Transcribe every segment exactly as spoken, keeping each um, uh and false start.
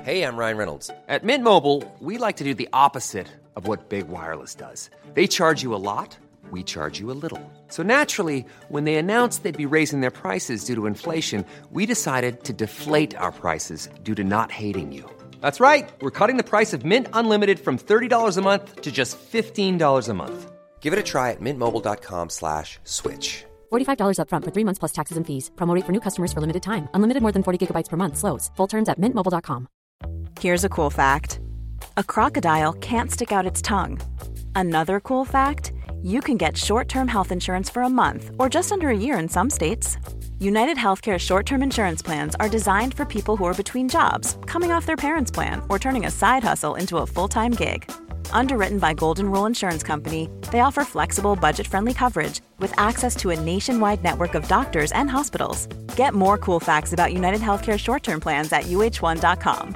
Hey, I'm Ryan Reynolds. At Mint Mobile, we like to do the opposite of what Big Wireless does. They charge you a lot, we charge you a little. So naturally, when they announced they'd be raising their prices due to inflation, we decided to deflate our prices due to not hating you. That's right. We're cutting the price of Mint Unlimited from thirty dollars a month to just fifteen dollars a month. Give it a try at mintmobile.com slash switch. forty-five dollars up front for three months plus taxes and fees. Promo rate for new customers for limited time. Unlimited more than forty gigabytes per month slows. Full terms at mint mobile dot com. Here's a cool fact. A crocodile can't stick out its tongue. Another cool fact, you can get short-term health insurance for a month or just under a year in some states. United Healthcare short-term insurance plans are designed for people who are between jobs, coming off their parents' plan, or turning a side hustle into a full-time gig. Underwritten by Golden Rule Insurance Company, they offer flexible, budget-friendly coverage with access to a nationwide network of doctors and hospitals. Get more cool facts about United Healthcare short-term plans at U H one dot com.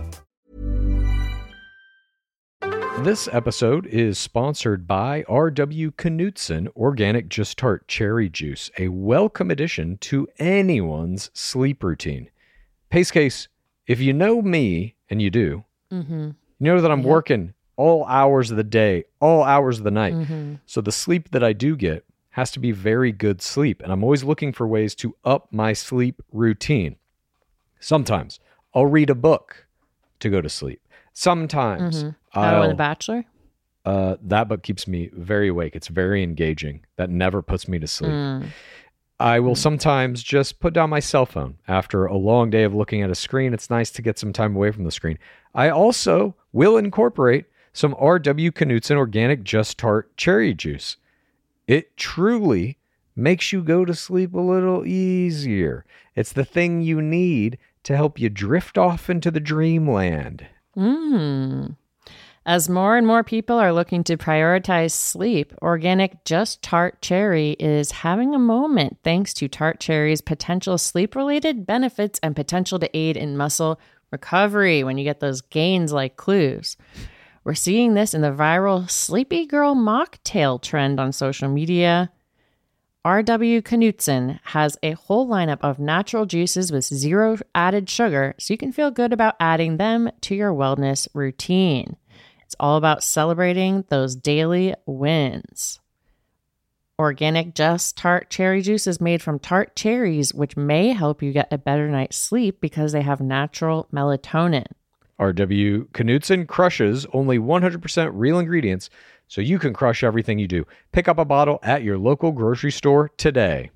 This episode is sponsored by R W Knudsen Organic Just Tart Cherry Juice, a welcome addition to anyone's sleep routine. Pace Case, if you know me, and you do, mm-hmm. you know that I'm yeah. working all hours of the day, all hours of the night. Mm-hmm. So the sleep that I do get has to be very good sleep, and I'm always looking for ways to up my sleep routine. Sometimes I'll read a book to go to sleep. Sometimes mm-hmm. I'll... Oh, The Bachelor? Uh, that book keeps me very awake. It's very engaging. That never puts me to sleep. Mm. I will sometimes just put down my cell phone after a long day of looking at a screen. It's nice to get some time away from the screen. I also will incorporate some R W Knudsen Organic Just Tart Cherry Juice. It truly makes you go to sleep a little easier. It's the thing you need to help you drift off into the dreamland. Mm. As more and more people are looking to prioritize sleep, Organic Just Tart Cherry is having a moment thanks to Tart Cherry's potential sleep-related benefits and potential to aid in muscle recovery when you get those gains like clues. We're seeing this in the viral Sleepy Girl mocktail trend on social media. R W Knudsen has a whole lineup of natural juices with zero added sugar, so you can feel good about adding them to your wellness routine. It's all about celebrating those daily wins. Organic Just Tart Cherry Juice is made from tart cherries, which may help you get a better night's sleep because they have natural melatonin. R W Knudsen crushes only one hundred percent real ingredients, so you can crush everything you do. Pick up a bottle at your local grocery store today.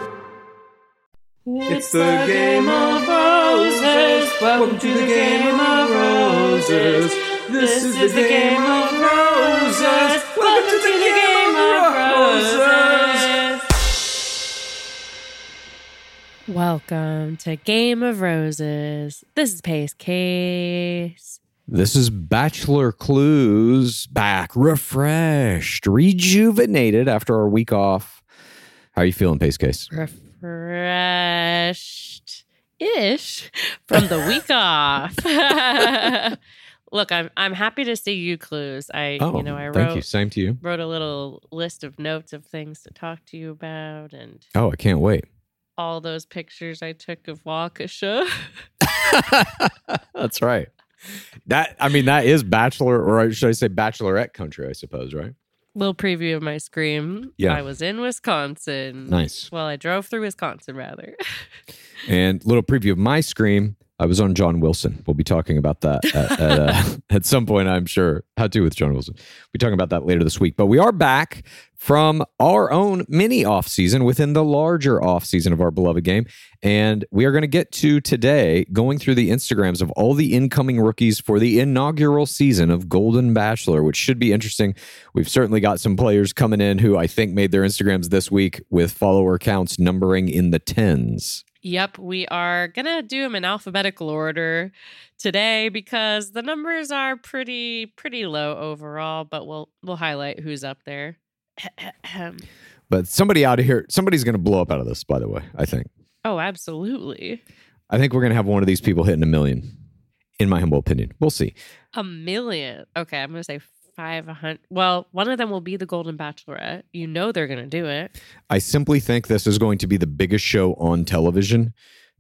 It's the Game of Roses. Welcome to the Game of Roses. This is the Game of Roses. Welcome to the Game of Roses. Welcome to Game of Roses. This is Pace Case. This is Bachelor Clues, back, refreshed, rejuvenated after our week off. How are you feeling, Pace Case? Refreshed-ish from the week off. Look, I'm I'm happy to see you, Clues. I oh, you know I wrote thank you. Same to you. Wrote a little list of notes of things to talk to you about, and oh, I can't wait. All those pictures I took of Waukesha. That's right. That I mean, that is Bachelor, or should I say Bachelorette country, I suppose, right? Little preview of my scream. Yeah. I was in Wisconsin. Nice. Well, I drove through Wisconsin, rather. And little preview of my scream. I was on John Wilson. We'll be talking about that at, at, uh, at some point, I'm sure. How to with John Wilson. We'll be talking about that later this week. But we are back from our own mini off-season within the larger off-season of our beloved game. And we are going to get to today going through the Instagrams of all the incoming rookies for the inaugural season of Golden Bachelor, which should be interesting. We've certainly got some players coming in who I think made their Instagrams this week with follower counts numbering in the tens. Yep, we are going to do them in alphabetical order today because the numbers are pretty pretty low overall, but we'll we'll highlight who's up there. But somebody out of here, somebody's going to blow up out of this, by the way, I think. Oh, absolutely. I think we're going to have one of these people hitting a million, in my humble opinion. We'll see. A million. Okay, I'm going to say five hundred. Well, one of them will be the Golden Bachelorette. You know they're going to do it. I simply think this is going to be the biggest show on television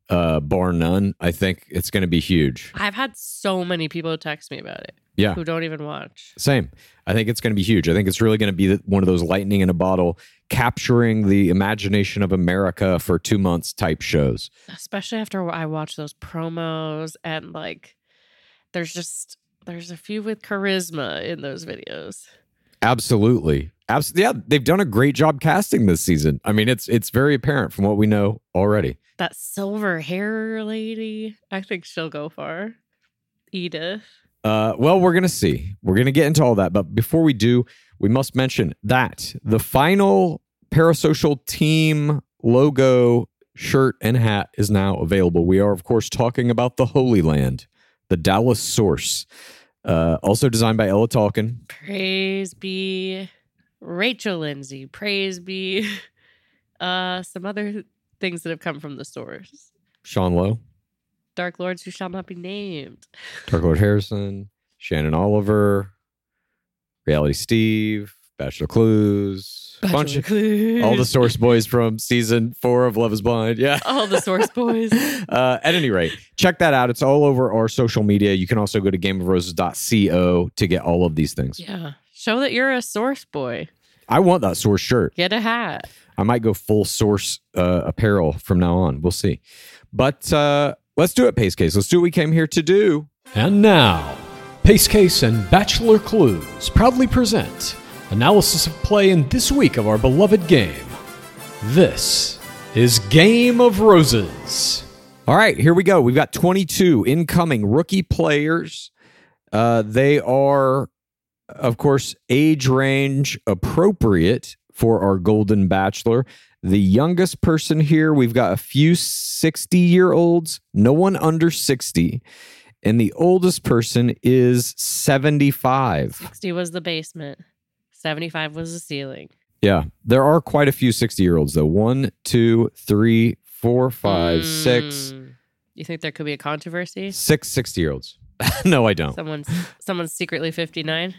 uh, bar none. I think it's going to be huge. I've had so many people text me about it. Yeah. Who don't even watch. Same. I think it's going to be huge. I think it's really going to be the, one of those lightning in a bottle, capturing the imagination of America for two months type shows. Especially after I watch those promos and like, there's just, there's a few with charisma in those videos. Absolutely. Abs- yeah, they've done a great job casting this season. I mean, it's it's very apparent from what we know already. That silver hair lady, I think she'll go far. Edith. Uh, well, we're going to see. We're going to get into all that. But before we do, we must mention that the final Parasocial team logo shirt and hat is now available. We are, of course, talking about the Holy Land, the Dallas Source. Uh, also designed by Ella Talkin. Praise be Rachel Lindsay. Praise be uh, some other things that have come from the source. Sean Lowe. Dark Lords who shall not be named. Dark Lord Harrison. Shannon Oliver. Reality Steve. Bachelor Clues. Bachelor bunch of, Clues. all the Source boys from season four of Love is Blind. Yeah. All the Source boys. uh, at any rate, check that out. It's all over our social media. You can also go to game of roses dot co to get all of these things. Yeah. Show that you're a Source boy. I want that Source shirt. Get a hat. I might go full Source uh, apparel from now on. We'll see. But uh, let's do it, Pace Case. Let's do what we came here to do. And now, Pace Case and Bachelor Clues proudly present analysis of play in this week of our beloved game. This is Game of Roses. All right, here we go. We've got twenty-two incoming rookie players. Uh, they are, of course, age range appropriate for our Golden Bachelor. The youngest person here, we've got a few sixty-year-olds, no one under sixty. And the oldest person is seventy-five. sixty was the basement. seventy-five was the ceiling. Yeah, there are quite a few sixty-year-olds, though. One, two, three, four, five, Mm. six. You think there could be a controversy? Six sixty-year-olds. No, I don't. Someone's someone's secretly fifty-nine.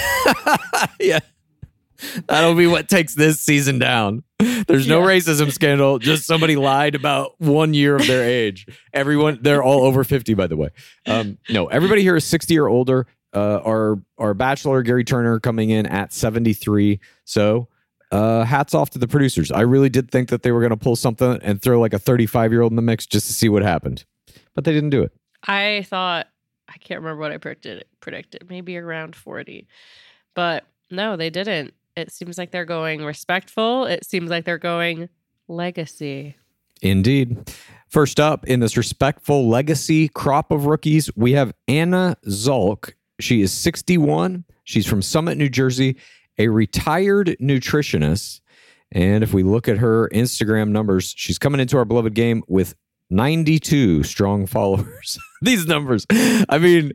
Yeah. That'll be what takes this season down. There's no Yeah. racism scandal. Just somebody lied about one year of their age. Everyone, they're all over fifty, by the way. Um, no, everybody here is sixty or older. Uh, our our bachelor, Gary Turner, coming in at seventy-three. So uh, hats off to the producers. I really did think that they were going to pull something and throw like a thirty-five-year-old in the mix just to see what happened. But they didn't do it. I thought, I can't remember what I predicted, predicted, maybe around forty. But no, they didn't. It seems like they're going respectful. It seems like they're going legacy. Indeed. First up in this respectful legacy crop of rookies, we have Anna Zolk. She is sixty-one. She's from Summit, New Jersey, a retired nutritionist. And if we look at her Instagram numbers, she's coming into our beloved game with ninety-two strong followers. These numbers, I mean,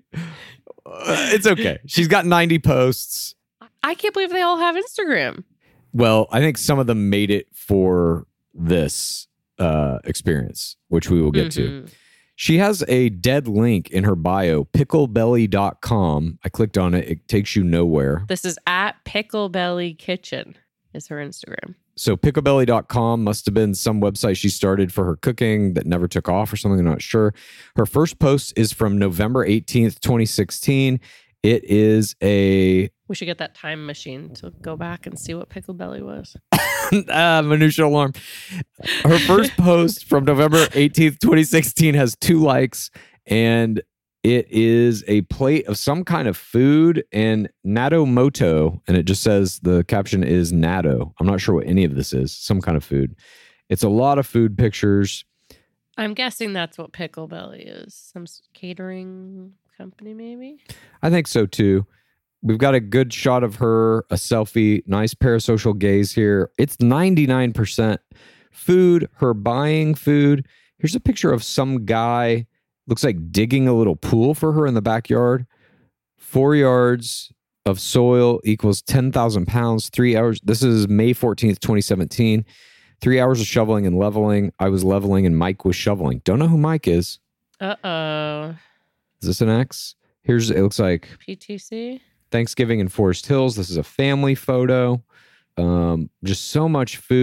uh, it's okay. She's got ninety posts. I can't believe they all have Instagram. Well, I think some of them made it for this uh, experience, which we will get Mm-hmm. to. She has a dead link in her bio, picklebelly dot com. I clicked on it. It takes you nowhere. This is at Picklebelly Kitchen is her Instagram. So picklebelly dot com must have been some website she started for her cooking that never took off or something. I'm not sure. Her first post is from November eighteenth, twenty sixteen. It is a We should get that time machine to go back and see what Picklebelly was. uh, minutia alarm. Her first post from November eighteenth, twenty sixteen has two likes, and it is a plate of some kind of food and natto moto, and it just says the caption is natto. I'm not sure what any of this is. Some kind of food. It's a lot of food pictures. I'm guessing that's what Picklebelly is. Some s- catering company, maybe? I think so too. We've got a good shot of her, a selfie, nice parasocial gaze here. It's ninety-nine percent food, her buying food. Here's a picture of some guy, looks like digging a little pool for her in the backyard. Four yards of soil equals ten thousand pounds, three hours. This is May fourteenth, twenty seventeen. Three hours of shoveling and leveling. I was leveling and Mike was shoveling. Don't know who Mike is. Uh-oh. Is this an X? Here's, it looks like P T C? Thanksgiving in Forest Hills. This is a family photo. Um, just so much food.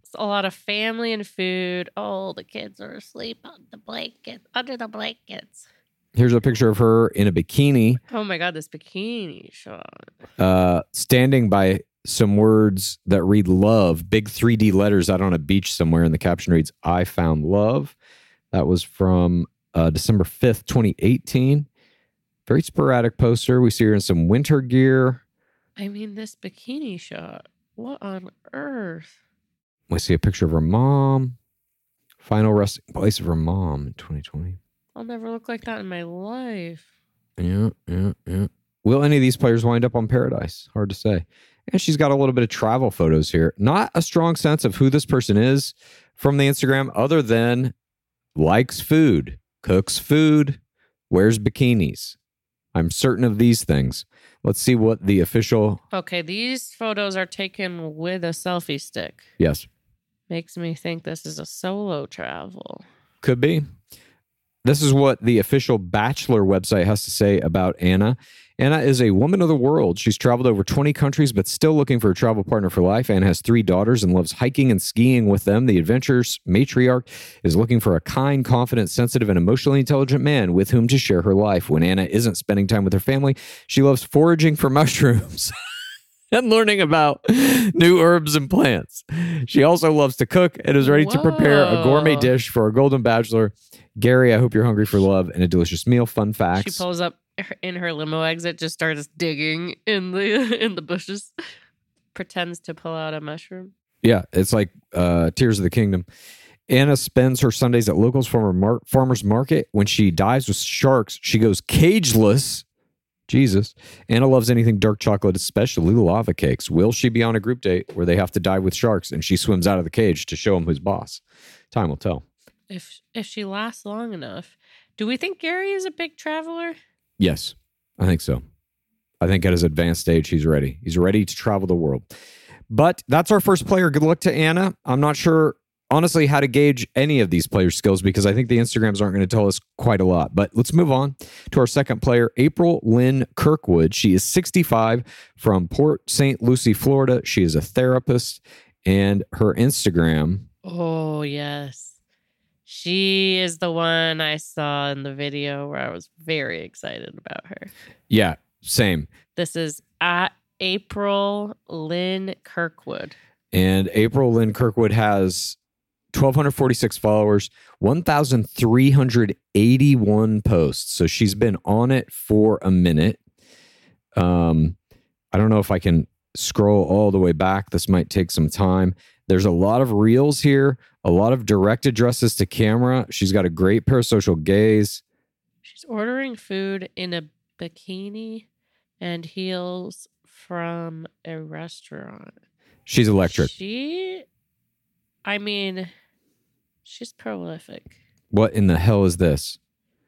It's a lot of family and food. Oh, the kids are asleep on the blanket, under the blankets. Here's a picture of her in a bikini. Oh my God, this bikini shot. Uh, standing by some words that read love, big three D letters out on a beach somewhere. And the caption reads, I found love. That was from uh, December fifth, twenty eighteen. Very sporadic poster. We see her in some winter gear. I mean, this bikini shot. What on earth? We see a picture of her mom. Final resting place of her mom in twenty twenty. I'll never look like that in my life. Yeah, yeah, yeah. Will any of these players wind up on Paradise? Hard to say. And she's got a little bit of travel photos here. Not a strong sense of who this person is from the Instagram, other than likes food, cooks food, wears bikinis. I'm certain of these things. Let's see what the official... Okay, these photos are taken with a selfie stick. Yes. Makes me think this is a solo travel. Could be. This is what the official Bachelor website has to say about Anna. Anna is a woman of the world. She's traveled over twenty countries, but still looking for a travel partner for life. Anna has three daughters and loves hiking and skiing with them. The adventurous matriarch is looking for a kind, confident, sensitive, and emotionally intelligent man with whom to share her life. When Anna isn't spending time with her family, she loves foraging for mushrooms and learning about new herbs and plants. She also loves to cook and is ready Whoa. to prepare a gourmet dish for a golden bachelor. Gary, I hope you're hungry for love and a delicious meal. Fun facts. She pulls up in her limo exit, just starts digging in the in the bushes, pretends to pull out a mushroom. Yeah, it's like uh, Tears of the Kingdom. Anna spends her Sundays at locals farmer mar- farmer's market. When she dives with sharks, she goes cageless. Jesus. Anna loves anything dark chocolate, especially lava cakes. Will she be on a group date where they have to dive with sharks and she swims out of the cage to show him who's boss? Time will tell. If if she lasts long enough. Do we think Gary is a big traveler? Yes, I think so. I think at his advanced age, he's ready. He's ready to travel the world. But that's our first player. Good luck to Anna. I'm not sure, honestly, how to gauge any of these players' skills because I think the Instagrams aren't going to tell us quite a lot. But let's move on to our second player, April Lynn Kirkwood. She is sixty-five from Port Saint Lucie, Florida. She is a therapist, and her Instagram. Oh, yes. She is the one I saw in the video where I was very excited about her. Yeah, same. This is at April Lynn Kirkwood. And April Lynn Kirkwood has one thousand two hundred forty-six followers, one thousand three hundred eighty-one posts. So she's been on it for a minute. Um, I don't know if I can scroll all the way back. This might take some time. There's a lot of reels here, a lot of direct addresses to camera. She's got a great parasocial gaze. She's ordering food in a bikini and heels from a restaurant. She's electric. She, I mean, she's prolific. What in the hell is this?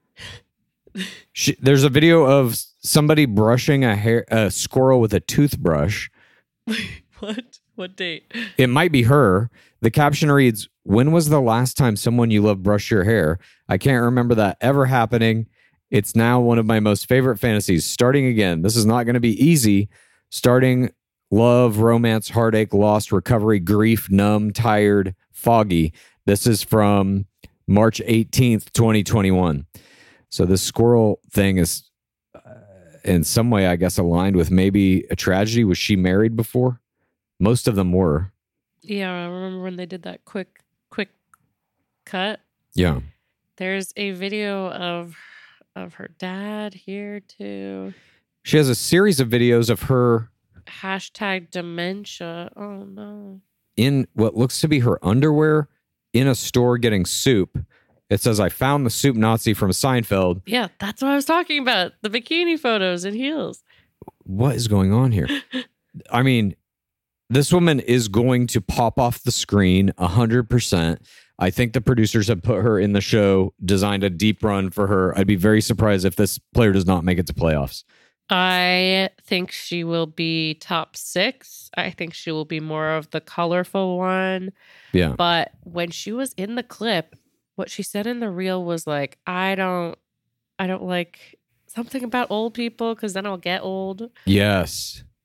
she, there's a video of somebody brushing a hair, a squirrel with a toothbrush. What? What date? It might be her. The caption reads, when was the last time someone you love brushed your hair? I can't remember that ever happening. It's now one of my most favorite fantasies. Starting again. This is not going to be easy. Starting love, romance, heartache, lost, recovery, grief, numb, tired, foggy. This is from March eighteenth, twenty twenty-one. So this squirrel thing is uh, in some way, I guess, aligned with maybe a tragedy. Was she married before? Most of them were. Yeah, I remember when they did that quick, quick cut. Yeah. There's a video of of her dad here too. She has a series of videos of her Hashtag dementia. Oh no. in what looks to be her underwear in a store getting soup. It says, I found the soup Nazi from Seinfeld. Yeah, that's what I was talking about. The bikini photos and heels. What is going on here? I mean, this woman is going to pop off the screen one hundred percent. I think the producers have put her in the show, designed a deep run for her. I'd be very surprised if this player does not make it to playoffs. I think she will be top six. I think she will be more of the colorful one. Yeah. But when she was in the clip, what she said in the reel was like, I don't, I don't like something about old people because then I'll get old. Yes.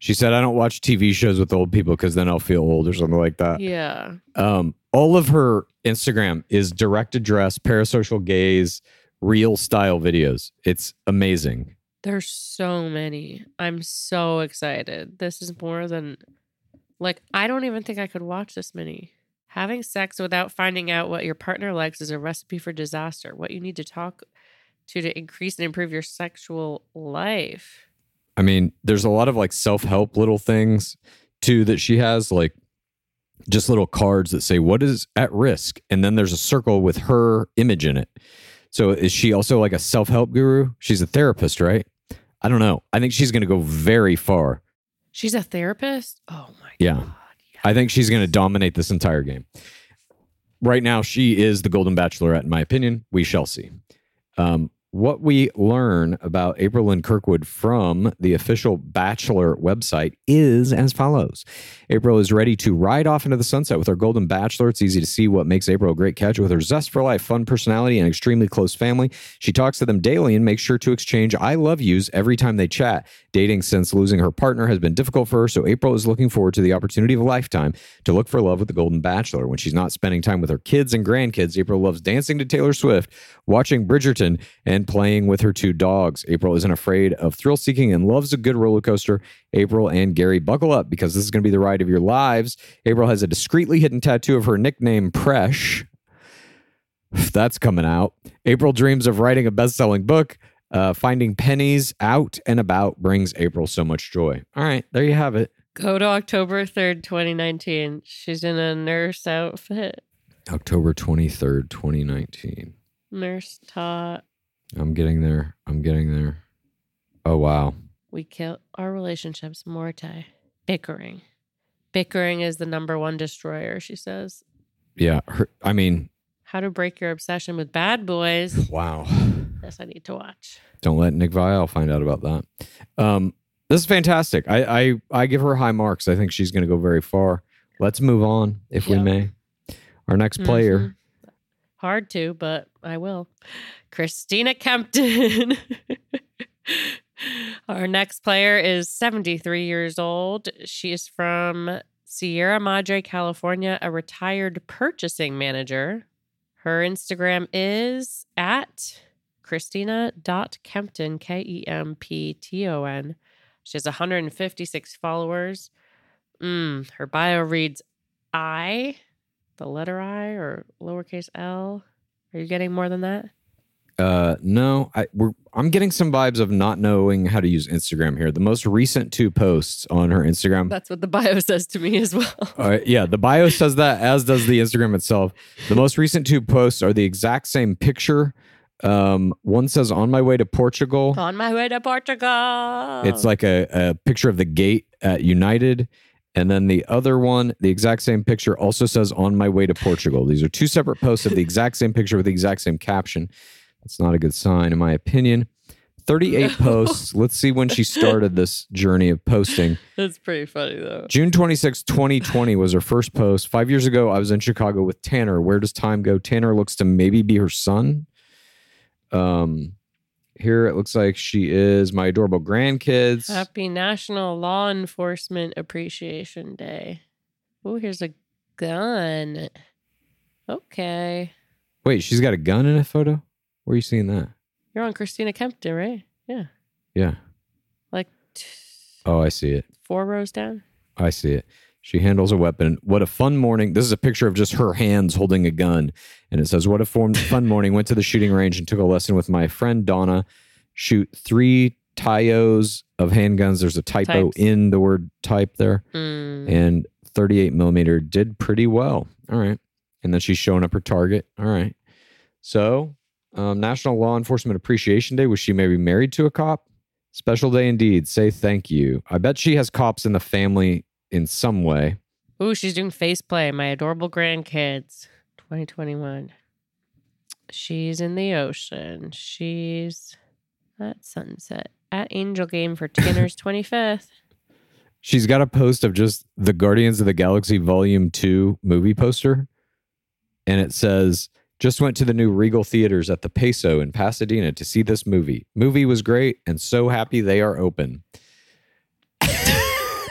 She said, I don't watch T V shows with old people because then I'll feel old or something like that. Yeah. Um, all of her Instagram is direct address, parasocial gaze, real style videos. It's amazing. There's so many. I'm so excited. This is more than, like, I don't even think I could watch this many. Having sex without finding out what your partner likes is a recipe for disaster. What you need to talk to to increase and improve your sexual life. I mean, there's a lot of like self-help little things too that she has, like just little cards that say what is at risk, and then there's a circle with her image in it. So is she also like a self-help guru? She's a therapist, right? I don't know. I think she's going to go very far. She's a therapist? Oh my yeah. God. Yeah. I think she's going to dominate this entire game. Right now, she is the Golden Bachelorette, in my opinion. We shall see. Um, what we learn about April Lynn Kirkwood from the official Bachelor website is as follows. April is ready to ride off into the sunset with her Golden Bachelor. It's easy to see what makes April a great catch. With her zest for life, fun personality, and extremely close family, she talks to them daily and makes sure to exchange I love yous every time they chat. Dating since losing her partner has been difficult for her, so April is looking forward to the opportunity of a lifetime to look for love with the Golden Bachelor. When she's not spending time with her kids and grandkids, April loves dancing to Taylor Swift, watching Bridgerton, and playing with her two dogs. April isn't afraid of thrill-seeking and loves a good roller coaster. April and Gary, buckle up because this is going to be the ride of your lives. April has a discreetly hidden tattoo of her nickname, Presh. That's coming out. April dreams of writing a best-selling book. Uh, finding pennies out and about brings April so much joy. All right, there you have it. Go to October third, twenty nineteen. She's in a nurse outfit. October twenty-third, twenty nineteen. Nurse taught. I'm getting there. I'm getting there. Oh, wow. We kill our relationships, Morte. Bickering. Bickering is the number one destroyer, she says. Yeah. Her, I mean. How to break your obsession with bad boys. Wow. Yes, I need to watch. Don't let Nick Viall find out about that. Um, this is fantastic. I, I, I give her high marks. I think she's going to go very far. Let's move on, if yep. we may. Our next mm-hmm. player. Hard to, but I will. Christina Kempton. Our next player is seventy-three years old. She is from Sierra Madre, California, a retired purchasing manager. Her Instagram is at Christina.Kempton, K E M P T O N. She has one hundred fifty-six followers. Mm, her bio reads I, the letter I, or lowercase l. Are you getting more than that? Uh, no, I, we're, I'm getting some vibes of not knowing how to use Instagram here. The most recent two posts on her Instagram. That's what the bio says to me as well. uh, yeah, the bio says that, as does the Instagram itself. The most recent two posts are the exact same picture. Um, one says on my way to Portugal. On my way to Portugal. It's like a, a picture of the gate at United. And then the other one, the exact same picture, also says on my way to Portugal. These are two separate posts of the exact same picture with the exact same caption. That's not a good sign, in my opinion. thirty-eight posts. Let's see when she started this journey of posting. That's pretty funny, though. June twenty-sixth, twenty twenty was her first post. Five years ago, I was in Chicago with Tanner. Where does time go? Tanner looks to maybe be her son. Um, here it looks like she is my adorable grandkids. Happy National Law Enforcement Appreciation Day. Oh, here's a gun. Okay. Wait, she's got a gun in a photo? Where are you seeing that? You're on Christina Kempton, right? Yeah. Yeah. Like t- Oh, I see it. Four rows down? I see it. She handles a weapon. What a fun morning. This is a picture of just her hands holding a gun. And it says, what a fun morning. Went to the shooting range and took a lesson with my friend Donna. Shoot three Tayos of handguns. There's a typo Types. in the word type there. Mm. And thirty-eight millimeter did pretty well. All right. And then she's showing up her target. All right. So, um, National Law Enforcement Appreciation Day. Was she maybe married to a cop? Special day indeed. Say thank you. I bet she has cops in the family in some way. Ooh, she's doing face play. My adorable grandkids. twenty twenty-one. She's in the ocean. She's at sunset. At Angel Game for Tanner's twenty-fifth. She's got a post of just the Guardians of the Galaxy Volume two movie poster. And it says, just went to the new Regal Theaters at the Peso in Pasadena to see this movie. Movie was great and so happy they are open.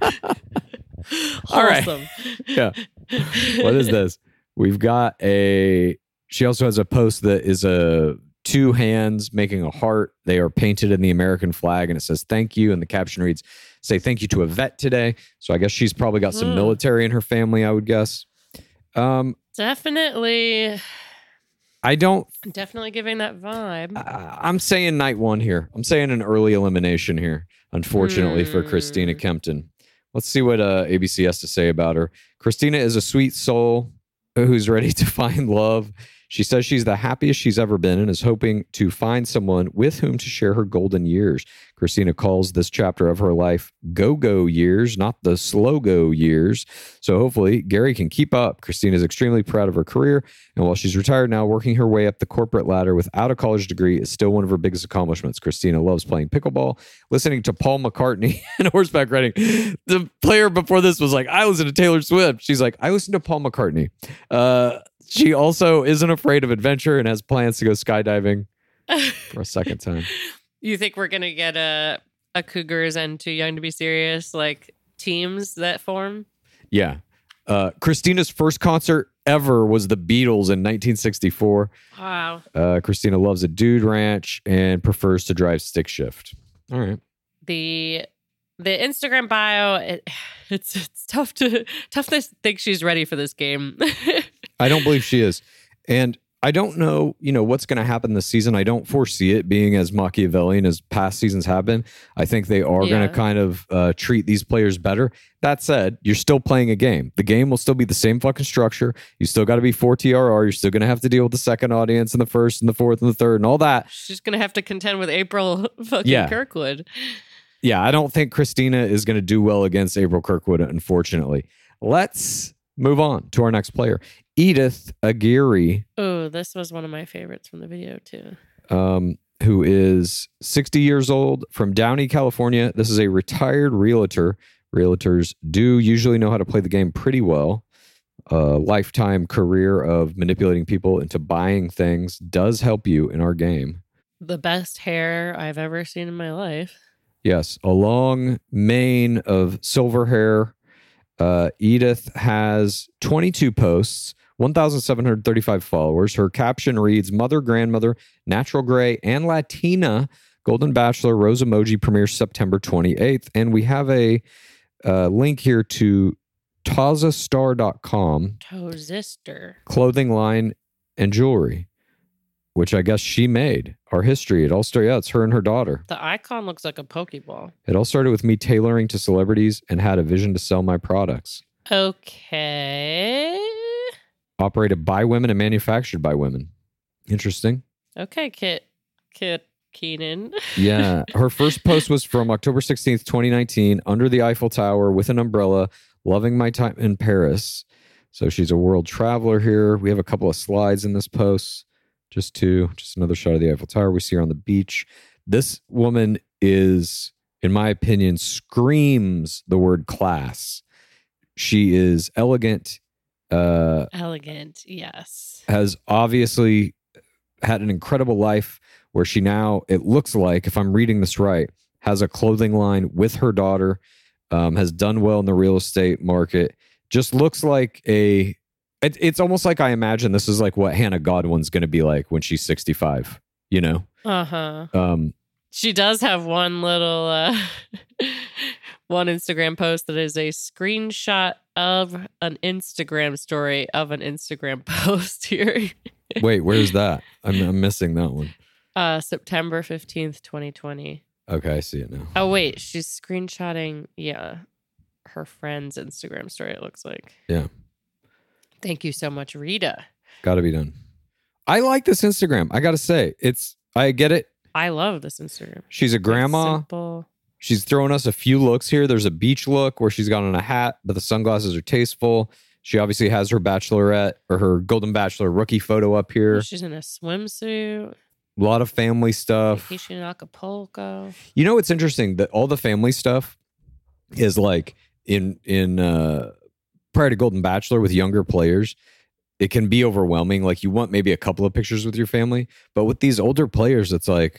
All right. Wholesome. Yeah. What is this? We've got a, she also has a post that is a two hands making a heart. They are painted in the American flag and it says thank you. And the caption reads, say thank you to a vet today. So I guess she's probably got some Mm. military in her family, I would guess. Um, Definitely, I don't, definitely giving that vibe. uh, I'm saying night one here. I'm saying an early elimination here, unfortunately, for Christina Hmm. Kempton. Let's see what uh, A B C has to say about her. Christina is a sweet soul who's ready to find love. She says she's the happiest she's ever been and is hoping to find someone with whom to share her golden years. Christina calls this chapter of her life go-go years, not the slow-go years. So hopefully Gary can keep up. Christina is extremely proud of her career, and while she's retired now, working her way up the corporate ladder without a college degree is still one of her biggest accomplishments. Christina loves playing pickleball, listening to Paul McCartney, and horseback riding. The player before this was like, I listen to Taylor Swift. She's like, I listen to Paul McCartney. Uh, she also isn't afraid of adventure and has plans to go skydiving for a second time. You think we're gonna get a a Cougars and Too Young to Be Serious like teams that form? Yeah. Uh, Christina's first concert ever was the Beatles in nineteen sixty-four. Wow. Uh, Christina loves a dude ranch and prefers to drive stick shift. All right. The the Instagram bio, it, it's it's tough to tough to think she's ready for this game. I don't believe she is. And I don't know, you know, what's going to happen this season. I don't foresee it being as Machiavellian as past seasons have been. I think they are Yeah. going to kind of uh, treat these players better. That said, you're still playing a game. The game will still be the same fucking structure. You still got to be four T R R. You're still going to have to deal with the second audience and the first and the fourth and the third and all that. She's gonna have to contend with April fucking Yeah. Kirkwood. Yeah, I don't think Christina is going to do well against April Kirkwood, unfortunately. Let's move on to our next player. Edith Aguirre, Oh, this was one of my favorites from the video too. um, who is sixty years old from Downey, California. This is a retired realtor. Realtors do usually know how to play the game pretty well. A lifetime career of manipulating people into buying things does help you in our game. The best hair I've ever seen in my life. Yes, a long mane of silver hair. Uh, Edith has twenty-two posts, one thousand seven hundred thirty-five followers. Her caption reads, Mother, Grandmother, Natural Gray, and Latina. Golden Bachelor Rose Emoji premieres September twenty-eighth. And we have a uh, link here to Taza Star dot com, Toesister. clothing line and jewelry, which I guess she made. Our history. It all started, yeah, it's her and her daughter. The icon looks like a Pokeball. It all started with me tailoring to celebrities and had a vision to sell my products. Okay. Operated by women and manufactured by women. Interesting. Okay, Kit. Kit Keenan. Yeah. Her first post was from October sixteenth, twenty nineteen, under the Eiffel Tower with an umbrella, loving my time in Paris. So she's a world traveler here. We have a couple of slides in this post. Just two, just another shot of the Eiffel Tower. We see her on the beach. This woman is, in my opinion, screams the word class. She is elegant, uh, Elegant, yes. has obviously had an incredible life where she now, it looks like, if I'm reading this right, has a clothing line with her daughter, um, has done well in the real estate market. Just looks like a... It, it's almost like I imagine this is like what Hannah Godwin's going to be like when she's sixty-five, you know? Uh-huh. Um, She does have one little uh one Instagram post that is a screenshot of an Instagram story of an Instagram post here. wait, where's that? I'm, I'm missing that one. Uh September fifteenth, twenty twenty. Okay, I see it now. Oh wait, she's screenshotting, yeah, her friend's Instagram story, it looks like. Yeah. Thank you so much, Rita. Got to be done. I like this Instagram. I got to say, it's, I get it. I love this Instagram. She's a grandma. Simple. She's throwing us a few looks here. There's a beach look where she's got on a hat, but the sunglasses are tasteful. She obviously has her bachelorette or her Golden Bachelor rookie photo up here. She's in a swimsuit. A lot of family stuff. Vacation in Acapulco. You know, it's interesting that all the family stuff is like in, in, uh, prior to Golden Bachelor with younger players, it can be overwhelming. Like you want maybe a couple of pictures with your family, but with these older players, it's like,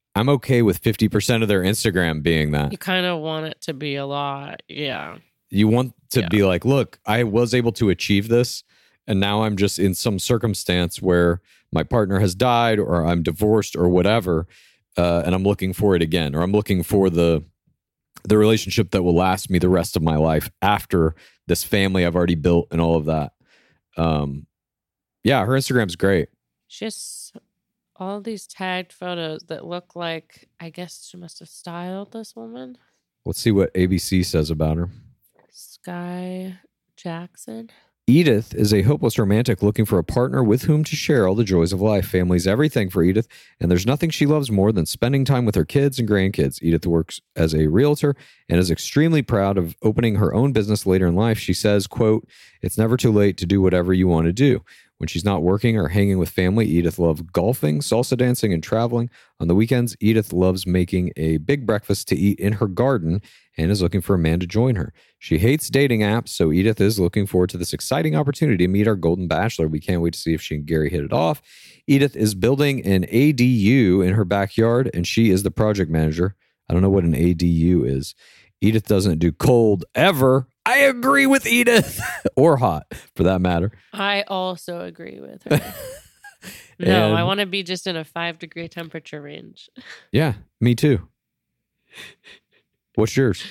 I'm okay with fifty percent of their Instagram being that. You kind of want it to be a lot. Yeah. You want to Yeah. be like, look, I was able to achieve this, and now I'm just in some circumstance where my partner has died or I'm divorced or whatever, uh, and I'm looking for it again, or I'm looking for the the relationship that will last me the rest of my life after this family I've already built and all of that. Um, yeah, her Instagram's great. She has all these tagged photos that look like, I guess she must have styled this woman. Let's see what A B C says about her. Sky Jackson. Edith is a hopeless romantic looking for a partner with whom to share all the joys of life. Family's everything for Edith, and there's nothing she loves more than spending time with her kids and grandkids. Edith works as a realtor and is extremely proud of opening her own business later in life. She says, quote, "It's never too late to do whatever you want to do." When she's not working or hanging with family, Edith loves golfing, salsa dancing, and traveling. On the weekends, Edith loves making a big breakfast to eat in her garden and is looking for a man to join her. She hates dating apps, so Edith is looking forward to this exciting opportunity to meet our golden bachelor. We can't wait to see if she and Gary hit it off. Edith is building an A D U in her backyard, and she is the project manager. I don't know what an A D U is. Edith doesn't do cold ever. I agree with Edith. Or hot, for that matter. I also agree with her. No, And- I want to be just in a five degree temperature range. Yeah, me too. What's yours?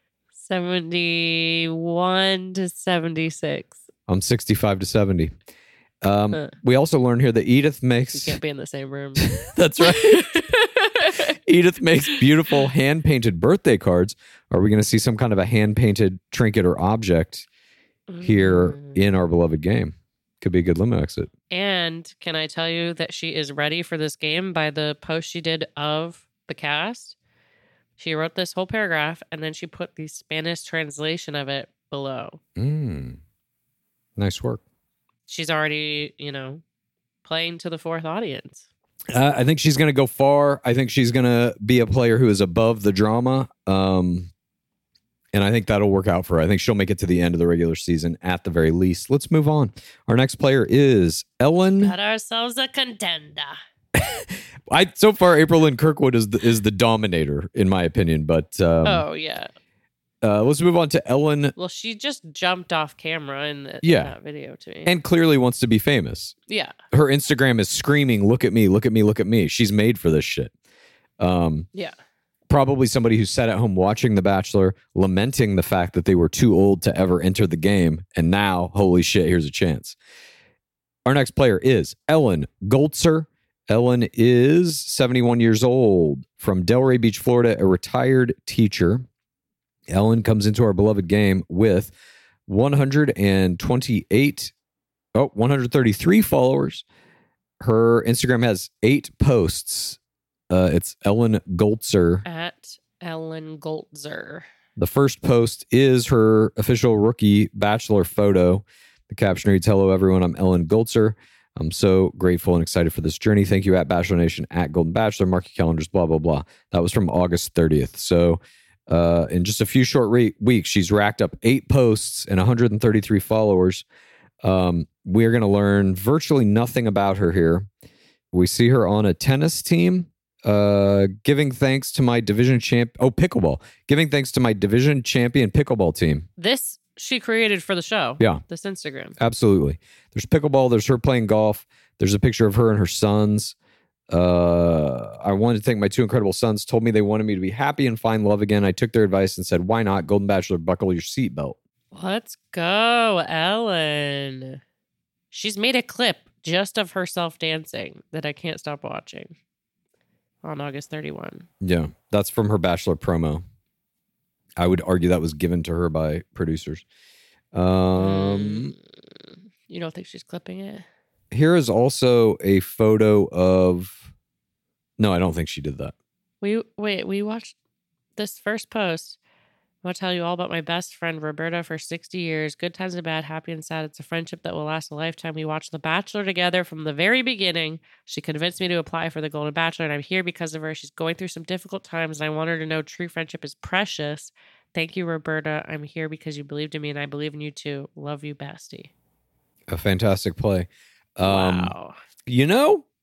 seventy-one to seventy-six. I'm sixty-five to seventy. Um, Huh. we also learned here that Edith You makes... can't be in the same room. That's right. Edith makes beautiful hand-painted birthday cards. Are we going to see some kind of a hand-painted trinket or object here Mm. in our beloved game? Could be a good limo exit. And can I tell you that she is ready for this game by the post she did of the cast? She wrote this whole paragraph and then she put the Spanish translation of it below. Mm. Nice work. She's already, you know, playing to the fourth audience. Uh, I think she's going to go far. I think she's going to be a player who is above the drama. Um, and I think that'll work out for her. I think she'll make it to the end of the regular season at the very least. Let's move on. Our next player is Ellen. Got ourselves a contender. I so far April Lynn Kirkwood is the, is the dominator in my opinion, but um, Oh, yeah. uh, let's move on to Ellen, Well, she just jumped off camera in, the, Yeah. in that video to me. and clearly wants to be famous. yeah. Her Instagram is screaming, "Look at me! Look at me! Look at me!" She's made for this shit. Um, Yeah. probably somebody who sat at home watching The Bachelor, lamenting the fact that they were too old to ever enter the game, and now, holy shit, here's a chance. Our next player is Ellen Goltzer. Ellen is seventy-one years old, from Delray Beach, Florida, a retired teacher. Ellen comes into our beloved game with one hundred twenty-eight, oh, one hundred thirty-three followers. Her Instagram has eight posts. Uh, it's Ellen Goltzer. At Ellen Goltzer. The first post is her official rookie bachelor photo. The caption reads, "Hello, everyone. I'm Ellen Goltzer. I'm so grateful and excited for this journey. Thank you at Bachelor Nation, at Golden Bachelor. Mark your calendars, blah, blah, blah." That was from August thirtieth. So uh, in just a few short re- weeks, she's racked up eight posts and one hundred thirty-three followers. Um, we're going to learn virtually nothing about her here. We see her on a tennis team. Uh, giving thanks to my division champ. Oh, pickleball. Giving thanks to my division champion pickleball team. This she created for the show. Yeah. This Instagram. Absolutely. There's pickleball. There's her playing golf. There's a picture of her and her sons. Uh, I wanted to thank my two incredible sons. Told me they wanted me to be happy and find love again. I took their advice and said, "Why not? Golden Bachelor, buckle your seatbelt." Let's go, Ellen. She's made a clip just of herself dancing that I can't stop watching on August thirty-first. Yeah, that's from her Bachelor promo. I would argue that was given to her by producers. Um, Mm. You don't think she's clipping it? Here is also a photo of. No, I don't think she did that. We wait, we watched this first post. I'm gonna tell you all about my best friend Roberta for sixty years. Good times and bad, happy and sad. It's a friendship that will last a lifetime. We watched The Bachelor together from the very beginning. She convinced me to apply for the Golden Bachelor, and I'm here because of her. She's going through some difficult times, and I want her to know true friendship is precious. Thank you, Roberta. I'm here because you believed in me, and I believe in you too. Love you, bestie. A fantastic play. Um, Wow. You know,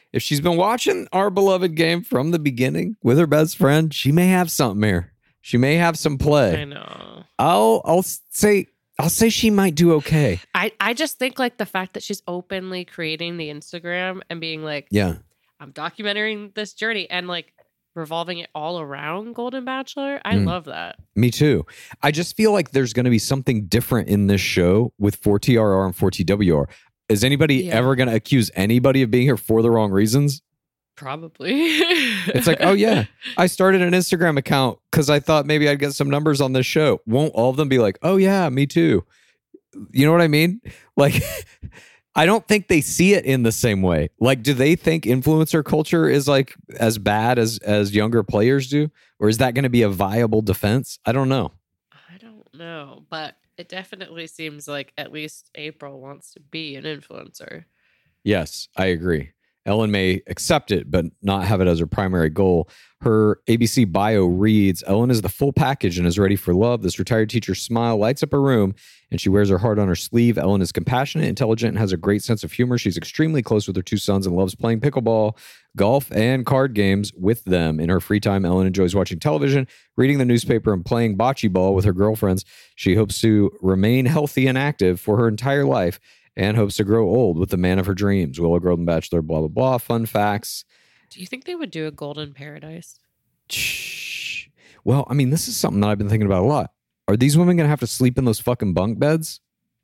if she's been watching Our Beloved Game from the beginning with her best friend, she may have something here. She may have some play. I know. I'll I'll say I'll say she might do okay. I, I just think like the fact that she's openly creating the Instagram and being like, Yeah. I'm documenting this journey and like revolving it all around Golden Bachelor. I Mm. love that. Me too. I just feel like there's going to be something different in this show with four T R R and four T W R. Is anybody Yeah. ever going to accuse anybody of being here for the wrong reasons? Probably. It's like, oh yeah, I started an Instagram account because I thought maybe I'd get some numbers on this show. Won't all of them be like, oh yeah, me too? You know what I mean? Like, I don't think they see it in the same way. Like, do they think influencer culture is like as bad as as younger players do? Or is that going to be a viable defense? I don't know. I don't know, but it definitely seems like at least April wants to be an influencer. Yes, I agree. Ellen may accept it, but not have it as her primary goal. Her A B C bio reads, Ellen is the full package and is ready for love. This retired teacher's smile lights up her room, and she wears her heart on her sleeve. Ellen is compassionate, intelligent, and has a great sense of humor. She's extremely close with her two sons and loves playing pickleball, golf, and card games with them. In her free time, Ellen enjoys watching television, reading the newspaper, and playing bocce ball with her girlfriends. She hopes to remain healthy and active for her entire life, and hopes to grow old with the man of her dreams. Willow Golden Bachelor, blah, blah, blah. Fun facts. Do you think they would do a Golden Paradise? Shh. Well, I mean, this is something that I've been thinking about a lot. Are these women going to have to sleep in those fucking bunk beds?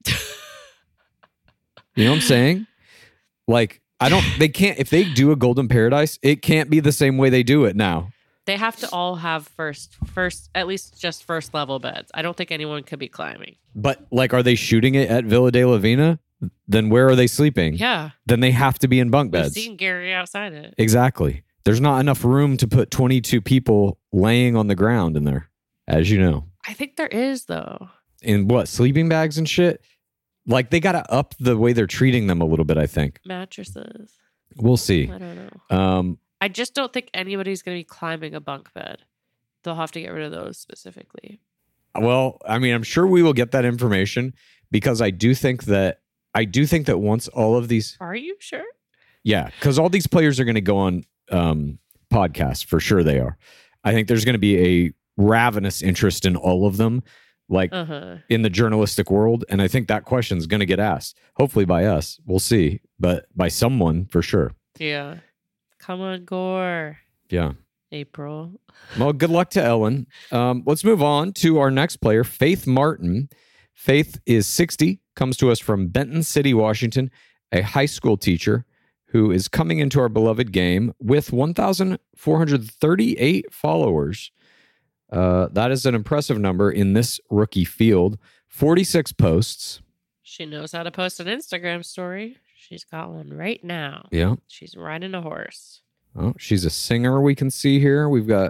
You know what I'm saying? Like, I don't, they can't, if they do a Golden Paradise, it can't be the same way they do it now. They have to all have first, first, at least just first level beds. I don't think anyone could be climbing. But, like, are they shooting it at Villa de la Vina? Then where are they sleeping? Yeah. Then they have to be in bunk We've beds. seen Gary outside it. Exactly. There's not enough room to put twenty-two people laying on the ground in there, as you know. I think there is, though. In what, sleeping bags and shit? Like, they got to up the way they're treating them a little bit, I think. Mattresses. We'll see. I don't know. Um, I just don't think anybody's going to be climbing a bunk bed. They'll have to get rid of those specifically. well, I mean, I'm sure we will get that information because I do think that I do think that once all of these, Are you sure? yeah, because all these players are going to go on um, podcasts for sure. They are. I think there's going to be a ravenous interest in all of them, like Uh-huh. in the journalistic world, and I think that question is going to get asked. Hopefully by us, we'll see, but by someone for sure. Yeah. Come on, Gore. Yeah. April. Well, good luck to Ellen. Um, let's move on to our next player, Faith Martin. Faith is sixty, comes to us from Benton City, Washington, a high school teacher who is coming into our beloved game with one thousand four hundred thirty-eight followers. Uh, that is an impressive number in this rookie field. forty-six posts. She knows how to post an Instagram story. She's got one right now. Yeah. She's riding a horse. Oh, she's a singer, we can see here. We've got,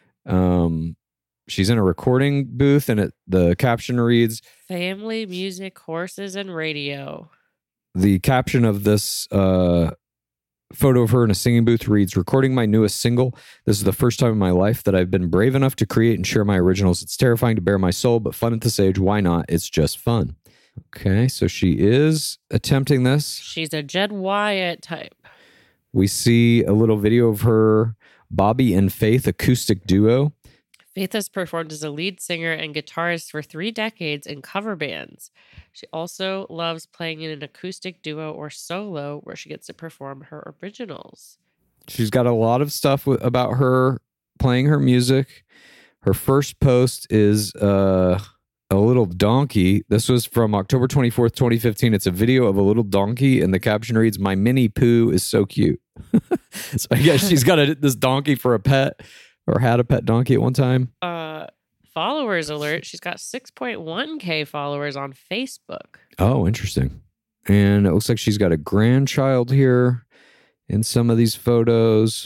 um, she's in a recording booth, and it, the caption reads, Family, music, horses, and radio. the caption of this uh, photo of her in a singing booth reads, recording my newest single. This is the first time in my life that I've been brave enough to create and share my originals. It's terrifying to bare my soul, but fun at this age. Why not? It's just fun. Okay, so she is attempting this. She's a Jed Wyatt type. We see a little video of her, Bobby and Faith acoustic duo. Faith has performed as a lead singer and guitarist for three decades in cover bands. She also loves playing in an acoustic duo or solo where she gets to perform her originals. She's got a lot of stuff w- about her playing her music. Her first post is uh, a little donkey. This was from October twenty-fourth, twenty fifteen. It's a video of a little donkey, and the caption reads, my mini poo is so cute. So I guess she's got a, this donkey for a pet, or had a pet donkey at one time. Uh, followers alert. She's got six point one K followers on Facebook. Oh, interesting. And it looks like she's got a grandchild here in some of these photos.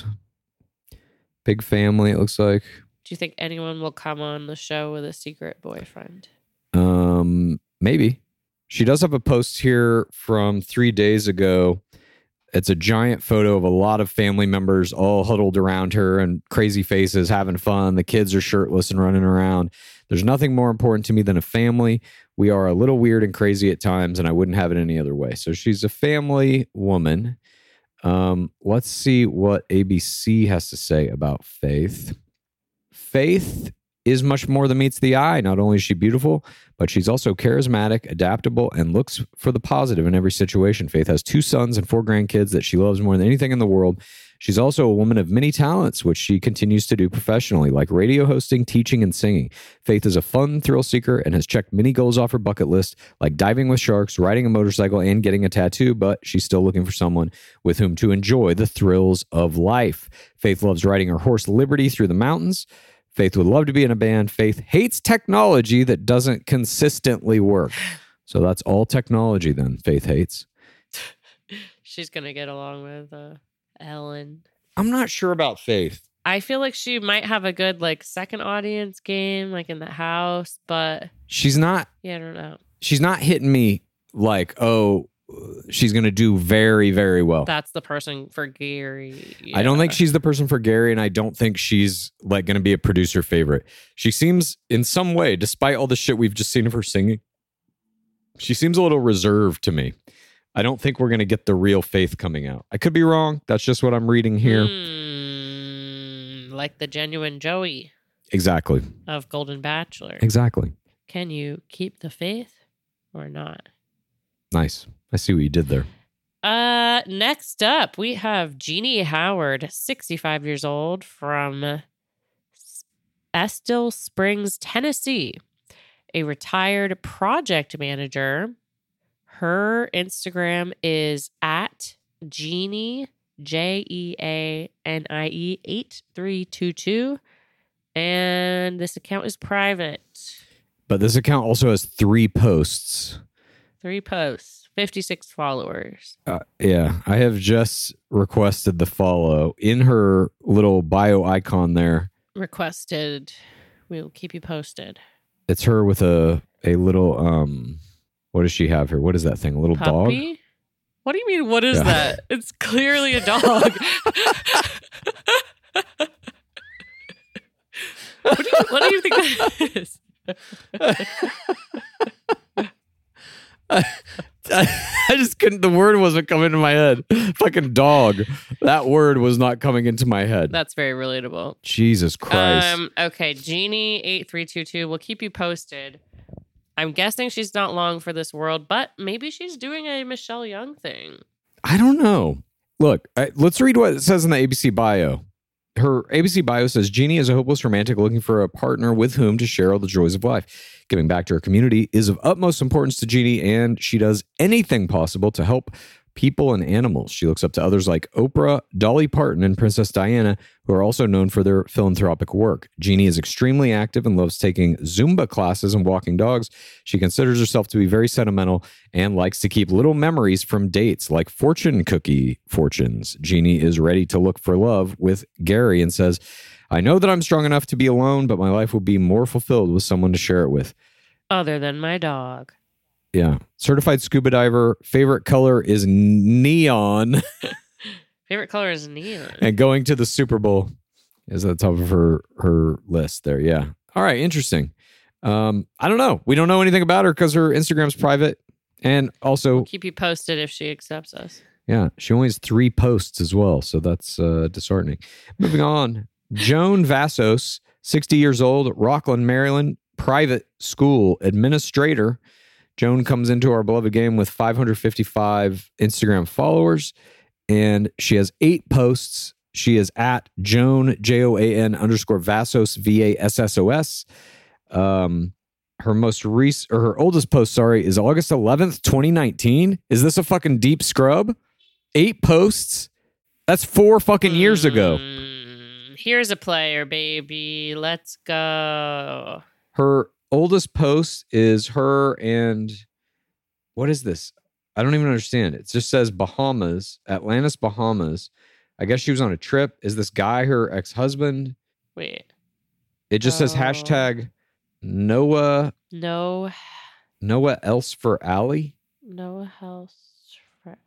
Big family, it looks like. Do you think anyone will come on the show with a secret boyfriend? Um, maybe. She does have a post here from three days ago. It's a giant photo of a lot of family members all huddled around her and crazy faces, having fun. The kids are shirtless and running around. There's nothing more important to me than a family. We are a little weird and crazy at times, and I wouldn't have it any other way. So she's a family woman. Um, let's see what A B C has to say about Faith. Faith is much more than meets the eye. Not only is she beautiful, but she's also charismatic, adaptable, and looks for the positive in every situation. Faith has two sons and four grandkids that she loves more than anything in the world. She's also a woman of many talents, which she continues to do professionally, like radio hosting, teaching, and singing. Faith is a fun thrill seeker and has checked many goals off her bucket list, like diving with sharks, riding a motorcycle, and getting a tattoo, but she's still looking for someone with whom to enjoy the thrills of life. Faith loves riding her horse Liberty through the mountains. Faith would love to be in a band. Faith hates technology that doesn't consistently work. So that's all technology then Faith hates. She's going to get along with uh, Ellen. I'm not sure about Faith. I feel like she might have a good like second audience game, like in the house, but She's not, yeah, I don't know. she's not hitting me like, oh, she's going to do very, very well. That's the person for Gary. I don't think Yeah. she's the person for Gary, and I don't think she's like going to be a producer favorite. She seems in some way, despite all the shit we've just seen of her singing, she seems a little reserved to me. I don't think we're going to get the real Faith coming out. I could be wrong. That's just what I'm reading here. Hmm, like the genuine Joey Exactly. of Golden Bachelor. Exactly. Can you keep the faith or not? Nice. I see what you did there. Uh, next up, we have Jeannie Howard, sixty-five years old, from Estill Springs, Tennessee, a retired project manager. Her Instagram is at Jeannie, J E A N I E eight three two two, and this account is private. But this account also has three posts. Three posts, fifty-six followers. Uh, yeah, I have just requested the follow in her little bio icon there. Requested. We will keep you posted. It's her with a a little um. What does she have here? What is that thing? A little dog? Puppy? What do you mean? What is Yeah. that? It's clearly a dog. what, do you, what do you think that is? I, I just couldn't. The word wasn't coming into my head. Fucking dog. That word was not coming into my head. That's very relatable. Jesus Christ. Um. Okay, Jeannie eight three two two. We'll keep you posted. I'm guessing she's not long for this world, but maybe she's doing a Michelle Young thing. I don't know. Look, I, let's read what it says in the A B C bio. Her A B C bio says, Jeannie is a hopeless romantic looking for a partner with whom to share all the joys of life. Giving back to her community is of utmost importance to Jeannie, and she does anything possible to help people and animals. She looks up to others like Oprah, Dolly Parton, and Princess Diana, who are also known for their philanthropic work. Jeannie is extremely active and loves taking Zumba classes and walking dogs. She considers herself to be very sentimental and likes to keep little memories from dates like fortune cookie fortunes. Jeannie is ready to look for love with Gary and says, I know that I'm strong enough to be alone, but my life will be more fulfilled with someone to share it with. Other than my dog. Yeah. Certified scuba diver. Favorite color is neon. Favorite color is neon. And going to the Super Bowl is at the top of her her list there. Yeah. All right. Interesting. Um, I don't know. We don't know anything about her because her Instagram's private. And also, We'll keep you posted if she accepts us. yeah, she only has three posts as well. So that's uh, disheartening. Moving on. Joan Vassos, sixty years old, Rockland, Maryland, private school administrator. Joan comes into our beloved game with five hundred fifty-five Instagram followers, and she has eight posts. She is at Joan, J O A N underscore Vassos, V A S S O S. Um, her most recent, or her oldest post, sorry, is August eleventh, twenty nineteen. Is this a fucking deep scrub? Eight posts? That's four fucking years ago. Mm, here's a player, baby. Let's go. Her oldest post is her and what is this? I don't even understand. It just says Bahamas, Atlantis, Bahamas. I guess she was on a trip. Is this guy her ex-husband? Wait. It just says Oh. hashtag Noah, No, Noah else for Allie. no house for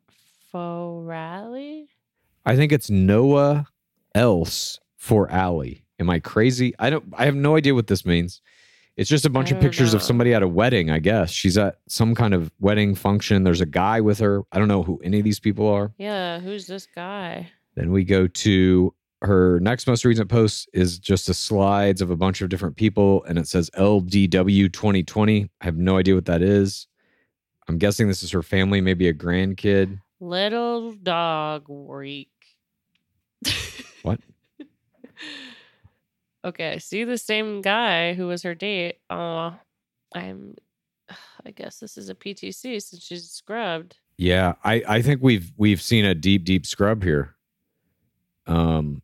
faux rally. I think it's Noah else for Allie. Am I crazy? I don't, I have no idea what this means. It's just a bunch I of don't pictures of know. somebody at a wedding, I guess. She's at some kind of wedding function. There's a guy with her. I don't know who any of these people are. Yeah, who's this guy? Then we go to her next most recent post is just a slides of a bunch of different people, and it says L D W twenty twenty. I have no idea what that is. I'm guessing this is her family, maybe a grandkid. Little dog week. What? Okay, I see the same guy who was her date. Oh, I'm. I guess this is a P T C since she's scrubbed. Yeah, I, I think we've we've seen a deep, deep scrub here. Um,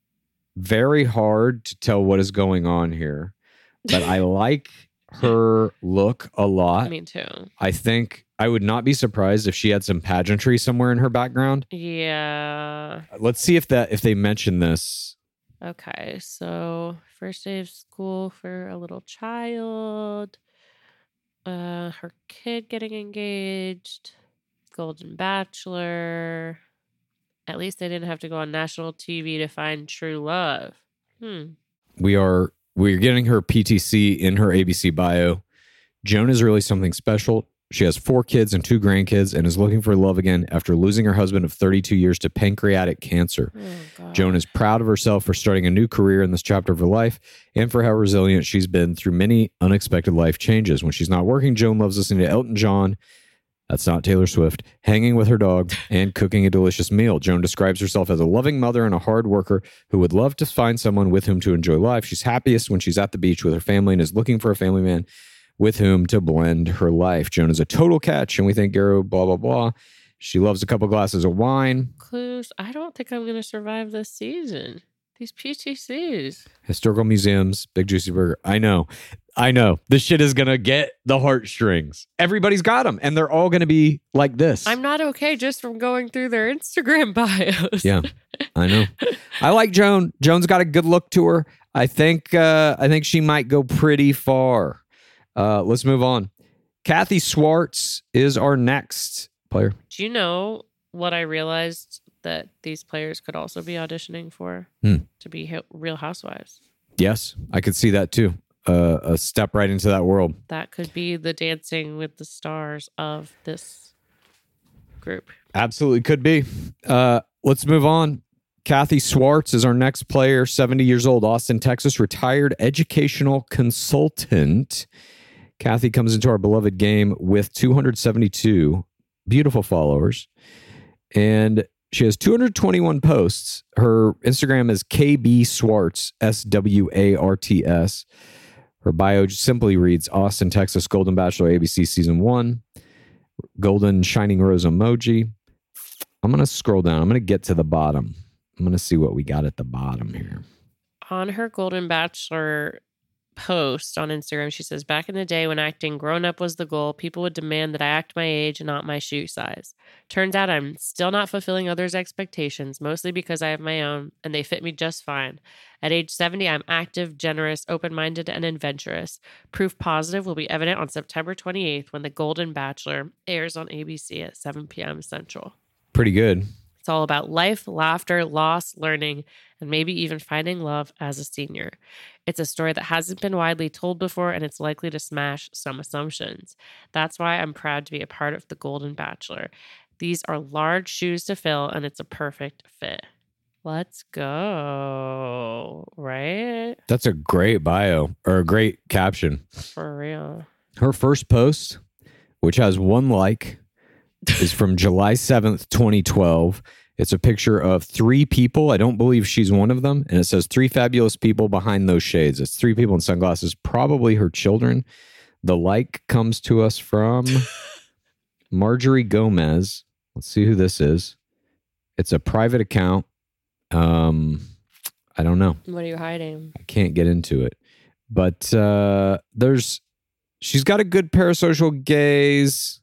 very hard to tell what is going on here, but I like her look a lot. Me too. I think I would not be surprised if she had some pageantry somewhere in her background. Yeah. Let's see if that if they mention this. Okay, so first day of school for a little child. Uh, her kid getting engaged. Golden Bachelor. At least they didn't have to go on national T V to find true love. Hmm. We are we're getting her P T C in her A B C bio. Joan is really something special. She has four kids and two grandkids and is looking for love again after losing her husband of thirty-two years to pancreatic cancer. Oh, God. Joan is proud of herself for starting a new career in this chapter of her life and for how resilient she's been through many unexpected life changes. When she's not working, Joan loves listening to Elton John. That's not Taylor Swift. Hanging with her dog and cooking a delicious meal. Joan describes herself as a loving mother and a hard worker who would love to find someone with whom to enjoy life. She's happiest when she's at the beach with her family and is looking for a family man with whom to blend her life. Joan is a total catch, and we think Garrow, blah, blah, blah. She loves a couple glasses of wine. Clues. I don't think I'm going to survive this season. These P T Cs. Historical museums, Big Juicy Burger. I know. I know. This shit is going to get the heartstrings. Everybody's got them, and they're all going to be like this. I'm not okay just from going through their Instagram bios. Yeah, I know. I like Joan. Joan's got a good look to her. I think uh, I think she might go pretty far. Uh, let's move on. Kathy Swartz is our next player. Do you know what I realized that these players could also be auditioning for? Hmm. To be Hi- Real Housewives. Yes, I could see that too. Uh, a step right into that world. That could be the Dancing with the Stars of this group. Absolutely could be. Uh, let's move on. Kathy Swartz is our next player, seventy years old, Austin, Texas, retired educational consultant. Kathy comes into our beloved game with two hundred seventy-two beautiful followers, and she has two hundred twenty-one posts. Her Instagram is K B Swartz, S W A R T S. Her bio simply reads Austin, Texas, Golden Bachelor, A B C Season one, Golden Shining Rose emoji. I'm going to scroll down. I'm going to get to the bottom. I'm going to see what we got at the bottom here. On her Golden Bachelor post on Instagram, she says, back in the day when acting grown up was the goal, people would demand that I act my age and not my shoe size. Turns out I'm still not fulfilling others' expectations, mostly because I have my own and they fit me just fine. At age seventy, I'm active, generous, open-minded, and adventurous. Proof positive will be evident on September twenty-eighth when The Golden Bachelor airs on A B C at seven p.m. Central. Pretty good. It's all about life, laughter, loss, learning, and maybe even finding love as a senior. It's a story that hasn't been widely told before, and it's likely to smash some assumptions. That's why I'm proud to be a part of The Golden Bachelor. These are large shoes to fill, and it's a perfect fit. Let's go, right? That's a great bio or a great caption. For real. Her first post, which has one like, is from July seventh, twenty twelve. It's a picture of three people. I don't believe she's one of them. And it says three fabulous people behind those shades. It's three people in sunglasses, probably her children. The like comes to us from Marjorie Gomez. Let's see who this is. It's a private account. Um, I don't know. What are you hiding? I can't get into it. But uh, there's, she's got a good parasocial gaze.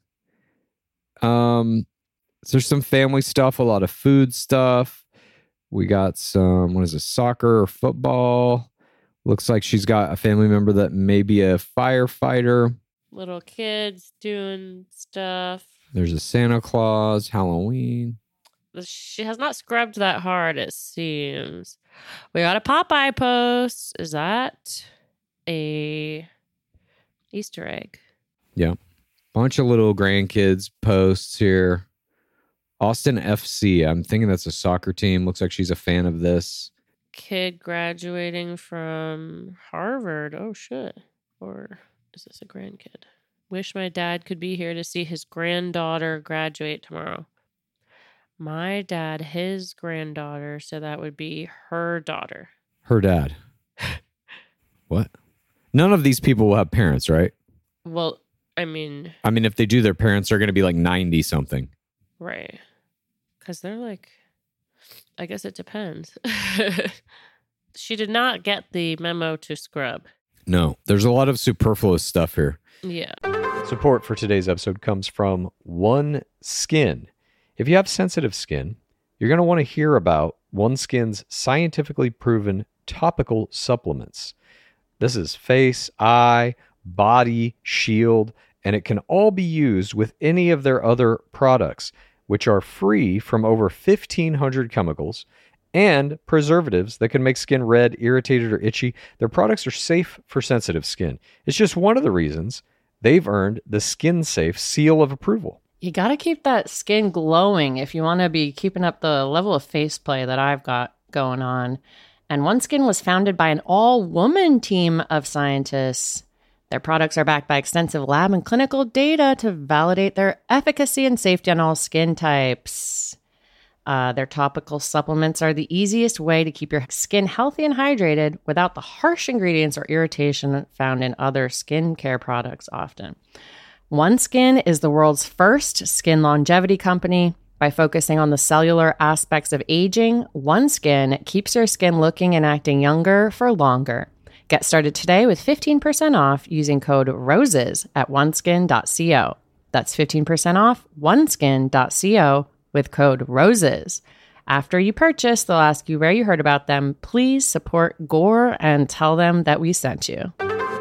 Um, there's some family stuff, a lot of food stuff. We got some, what is it, soccer or football. Looks like she's got a family member that may be a firefighter. Little kids doing stuff. There's a Santa Claus, Halloween. She has not scrubbed that hard, it seems. We got a Popeye post. Is that a Easter egg. Yeah. Bunch of little grandkids posts here. Austin F C. I'm thinking that's a soccer team. Looks like she's a fan of this. Kid graduating from Harvard. Oh, shit. Or is this a grandkid? Wish my dad could be here to see his granddaughter graduate tomorrow. My dad, his granddaughter, so that would be her daughter. Her dad. What? None of these people will have parents, right? Well, I mean... I mean, if they do, their parents are going to be like ninety something. Right. Because they're like... I guess it depends. She did not get the memo to scrub. No, there's a lot of superfluous stuff here. Yeah. Support for today's episode comes from OneSkin. If you have sensitive skin, you're going to want to hear about OneSkin's scientifically proven topical supplements. This is face, eye, body, shield, and it can all be used with any of their other products, which are free from over fifteen hundred chemicals and preservatives that can make skin red, irritated, or itchy. Their products are safe for sensitive skin. It's just one of the reasons they've earned the Skin Safe seal of approval. You got to keep that skin glowing if you want to be keeping up the level of face play that I've got going on. And OneSkin was founded by an all-woman team of scientists. Their products are backed by extensive lab and clinical data to validate their efficacy and safety on all skin types. Uh, their topical supplements are the easiest way to keep your skin healthy and hydrated without the harsh ingredients or irritation found in other skincare products often. OneSkin is the world's first skin longevity company. By focusing on the cellular aspects of aging, OneSkin keeps your skin looking and acting younger for longer. Get started today with fifteen percent off using code ROSES at oneskin dot co. That's fifteen percent off oneskin dot co with code ROSES. After you purchase, they'll ask you where you heard about them. Please support Gore and tell them that we sent you.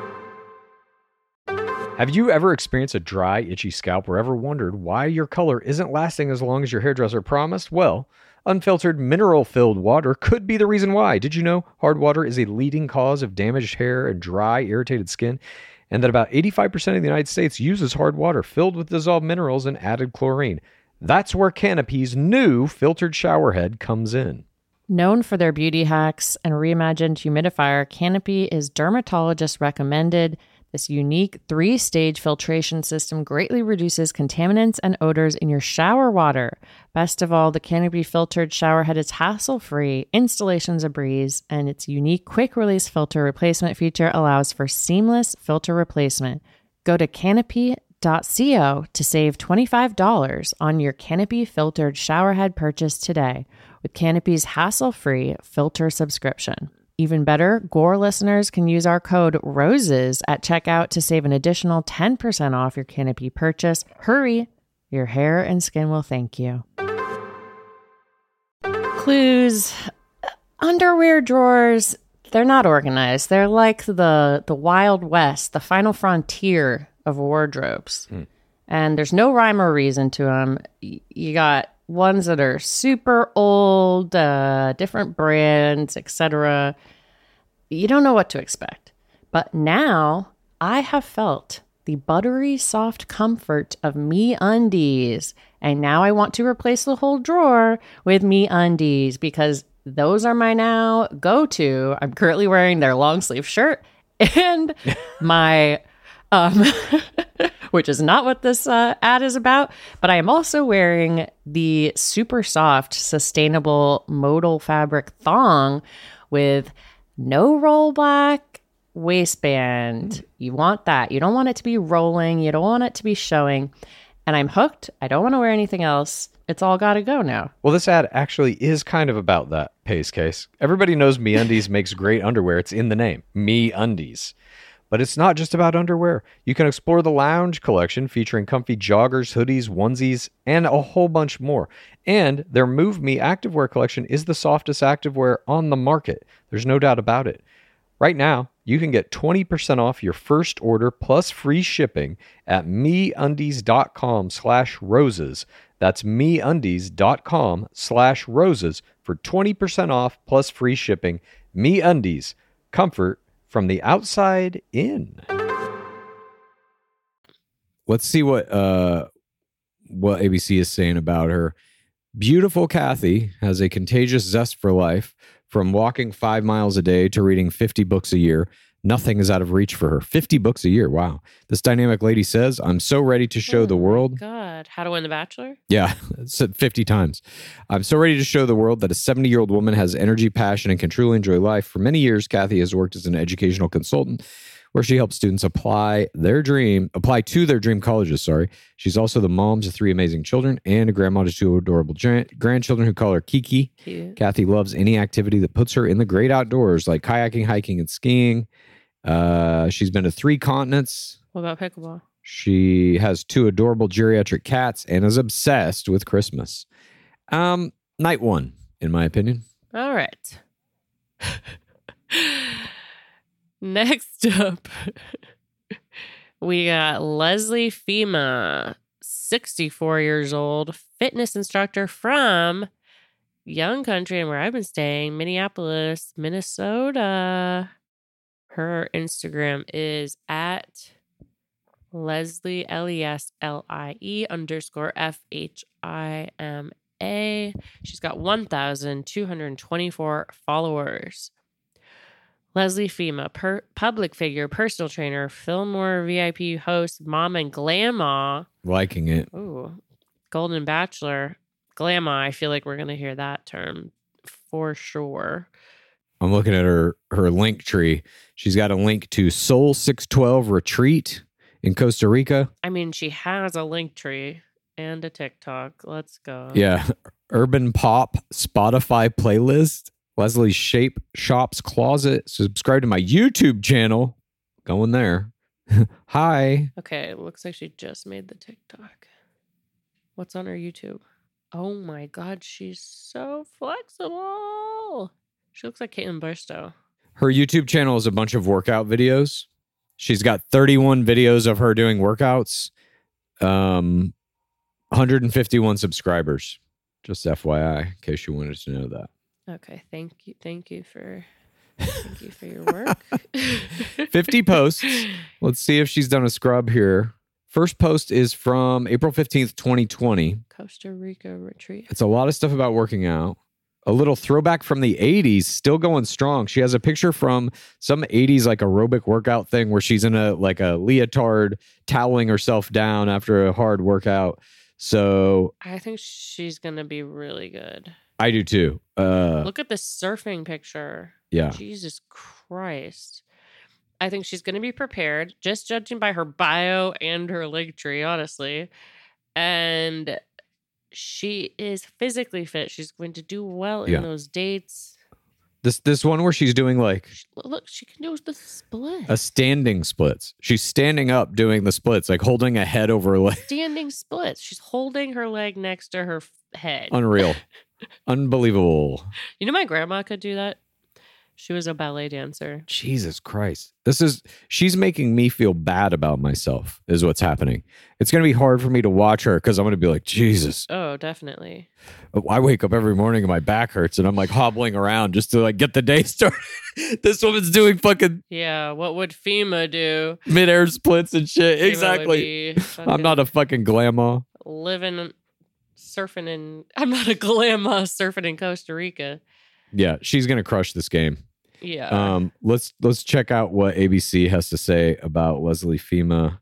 Have you ever experienced a dry, itchy scalp or ever wondered why your color isn't lasting as long as your hairdresser promised? Well, unfiltered, mineral-filled water could be the reason why. Did you know hard water is a leading cause of damaged hair and dry, irritated skin? And that about eighty-five percent of the United States uses hard water filled with dissolved minerals and added chlorine. That's where Canopy's new filtered shower head comes in. Known for their beauty hacks and reimagined humidifier, Canopy is dermatologist recommended. This unique three-stage filtration system greatly reduces contaminants and odors in your shower water. Best of all, the Canopy filtered shower head is hassle-free, installation's a breeze, and its unique quick-release filter replacement feature allows for seamless filter replacement. Go to canopy dot co to save twenty-five dollars on your Canopy filtered shower head purchase today with Canopy's hassle-free filter subscription. Even better, Gore listeners can use our code ROSES at checkout to save an additional ten percent off your Canopy purchase. Hurry, your hair and skin will thank you. Clues. Underwear drawers, they're not organized. They're like the, the Wild West, the final frontier of wardrobes. Hmm. And there's no rhyme or reason to them. You got ones that are super old, uh, different brands, et cetera. You don't know what to expect. But now I have felt the buttery soft comfort of MeUndies. And now I want to replace the whole drawer with MeUndies because those are my now go-to. I'm currently wearing their long sleeve shirt and my... Um, which is not what this uh, ad is about, but I am also wearing the super soft, sustainable modal fabric thong with no rollback waistband. You want that. You don't want it to be rolling. You don't want it to be showing. And I'm hooked. I don't want to wear anything else. It's all got to go now. Well, this ad actually is kind of about that, Pace Case. Everybody knows MeUndies makes great underwear. It's in the name, MeUndies. But it's not just about underwear. You can explore the lounge collection featuring comfy joggers, hoodies, onesies, and a whole bunch more. And their Move Me activewear collection is the softest activewear on the market. There's no doubt about it. Right now, you can get twenty percent off your first order plus free shipping at MeUndies.com slash roses. That's MeUndies.com slash roses for twenty percent off plus free shipping. MeUndies. Comfort from the outside in. let's see what uh, what A B C is saying about her. Beautiful Kathy has a contagious zest for life. From walking five miles a day to reading fifty books a year, nothing is out of reach for her. fifty books a year. Wow. This dynamic lady says, I'm so ready to show Oh the my world. God. How to Win the Bachelor? Yeah, said fifty times. I'm so ready to show the world that a seventy-year-old woman has energy, passion, and can truly enjoy life. For many years, Kathy has worked as an educational consultant where she helps students apply their dream, apply to their dream colleges, sorry. She's also the mom to three amazing children and a grandma to two adorable gra- grandchildren who call her Kiki. Cute. Kathy loves any activity that puts her in the great outdoors, like kayaking, hiking, and skiing. Uh, she's been to three continents. What about pickleball? She has two adorable geriatric cats and is obsessed with Christmas. Um, night one, in my opinion. All right. Next up, we got Leslie Fema, sixty-four years old, fitness instructor from Young Country and where I've been staying, Minneapolis, Minnesota. Her Instagram is at Leslie, L E S L I E underscore F H I M A. She's got one thousand two hundred twenty-four followers. Leslie Fema, per- public figure, personal trainer, Fillmore V I P host, mom and glamma. Liking it. Ooh, Golden Bachelor. Glamma, I feel like we're going to hear that term for sure. I'm looking at her her link tree. She's got a link to Soul six twelve Retreat in Costa Rica. I mean, she has a link tree and a TikTok. Let's go. Yeah. Urban Pop Spotify playlist. Leslie's Shape Shops Closet. Subscribe to my YouTube channel. Going there. Hi. Okay, it looks like she just made the TikTok. What's on her YouTube? Oh my God, she's so flexible. She looks like Caitlin Burstow. Her YouTube channel is a bunch of workout videos. She's got thirty-one videos of her doing workouts. Um, one hundred fifty-one subscribers. Just F Y I, in case you wanted to know that. Okay, thank you, thank you for, thank you for your work. fifty posts. Let's see if she's done a scrub here. First post is from April fifteenth, twenty twenty. Costa Rica retreat. It's a lot of stuff about working out. A little throwback from the eighties, still going strong. She has a picture from some eighties like aerobic workout thing where she's in a like a leotard toweling herself down after a hard workout. So I think she's gonna be really good. I do too. Uh, Look at this surfing picture. Yeah. Jesus Christ. I think she's gonna be prepared, just judging by her bio and her link tree, honestly. And she is physically fit. She's going to do well in Yeah. those dates. This this one where she's doing like She- Look, she can do the split. a standing splits. She's standing up doing the splits, like holding a head over her leg. Standing splits. She's holding her leg next to her f- head. Unreal. Unbelievable. You know, my grandma could do that. She was a ballet dancer. Jesus Christ. This is, she's making me feel bad about myself, is what's happening. It's going to be hard for me to watch her because I'm going to be like, Jesus. Oh, definitely. I wake up every morning and my back hurts and I'm like hobbling around just to like get the day started. This woman's doing fucking Yeah, what would FEMA do? mid-air splits and shit. FEMA would Exactly. be I'm fucking not a fucking glamma. living, surfing in. I'm not a glamma surfing in Costa Rica. Yeah, she's going to crush this game. Yeah. Um, let's let's check out what A B C has to say about Leslie Fema.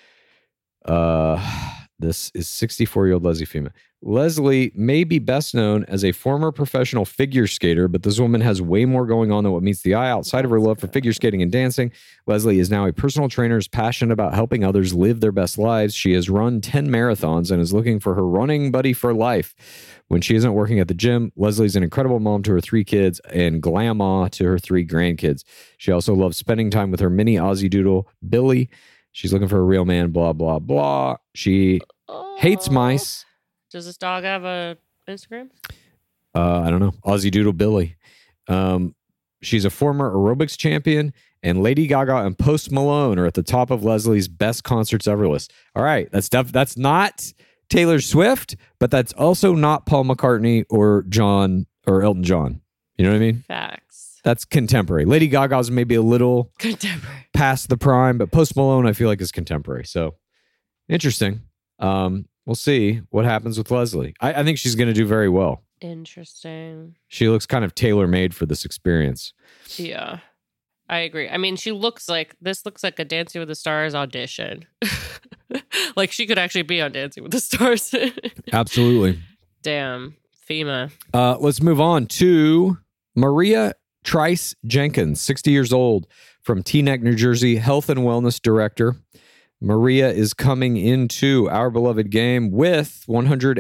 Uh, this is sixty-four-year-old Leslie Fema. Leslie may be best known as a former professional figure skater, but this woman has way more going on than what meets the eye. Outside of her love for figure skating and dancing, Leslie is now a personal trainer, is passionate about helping others live their best lives. She has run ten marathons and is looking for her running buddy for life. When she isn't working at the gym, Leslie's an incredible mom to her three kids and grandma to her three grandkids. She also loves spending time with her mini Aussie Doodle, Billy. She's looking for a real man, blah, blah, blah. She hates mice. Does this dog have a Instagram? Uh, I don't know. Aussie Doodle Billy. Um, she's a former aerobics champion, and Lady Gaga and Post Malone are at the top of Leslie's best concerts ever list. All right. That's def- That's not Taylor Swift, but that's also not Paul McCartney or John or Elton John. You know what I mean? Facts. That's contemporary. Lady Gaga's maybe a little Contemporary. past the prime, but Post Malone I feel like is contemporary. So Interesting. Um, we'll see what happens with Leslie. I, I think she's going to do very well. Interesting. She looks kind of tailor-made for this experience. Yeah, I agree. I mean, she looks like, this looks like a Dancing with the Stars audition. Like she could actually be on Dancing with the Stars. Absolutely. Damn. FEMA. Uh, let's move on to Maria Trice Jenkins, sixty years old, from Teaneck, New Jersey, health and wellness director. Maria is coming into our beloved game with one hundred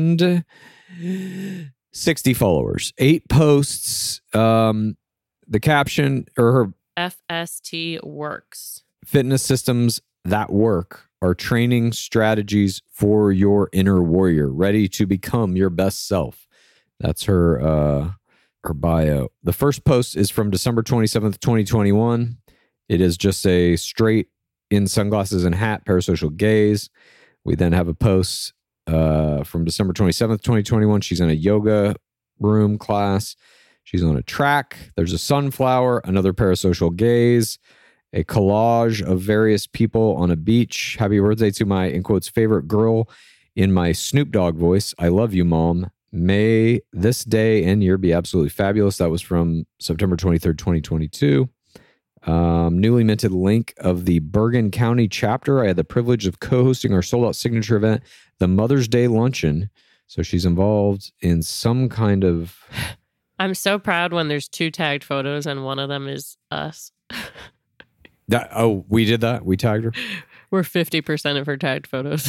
sixty followers, eight posts. Um, the caption or her F S T works. Fitness systems that work are training strategies for your inner warrior, ready to become your best self. That's her uh, her bio. The first post is from December twenty-seventh, twenty twenty-one. It is just a straight in sunglasses and hat parasocial gaze. We then have a post uh, from December twenty-seventh, twenty twenty-one. She's in a yoga room class. She's on a track. There's a sunflower, another parasocial gaze, a collage of various people on a beach. Happy birthday to my, in quotes, favorite girl in my Snoop Dogg voice. I love you, Mom. May this day and year be absolutely fabulous. That was from September twenty-third, twenty twenty-two. Um, newly minted link of the Bergen County chapter. I had the privilege of co-hosting our sold-out signature event, the Mother's Day Luncheon. So she's involved in some kind of... I'm so proud when there's two tagged photos and one of them is us. That, oh, we did that? We tagged her? We're fifty percent of her tagged photos.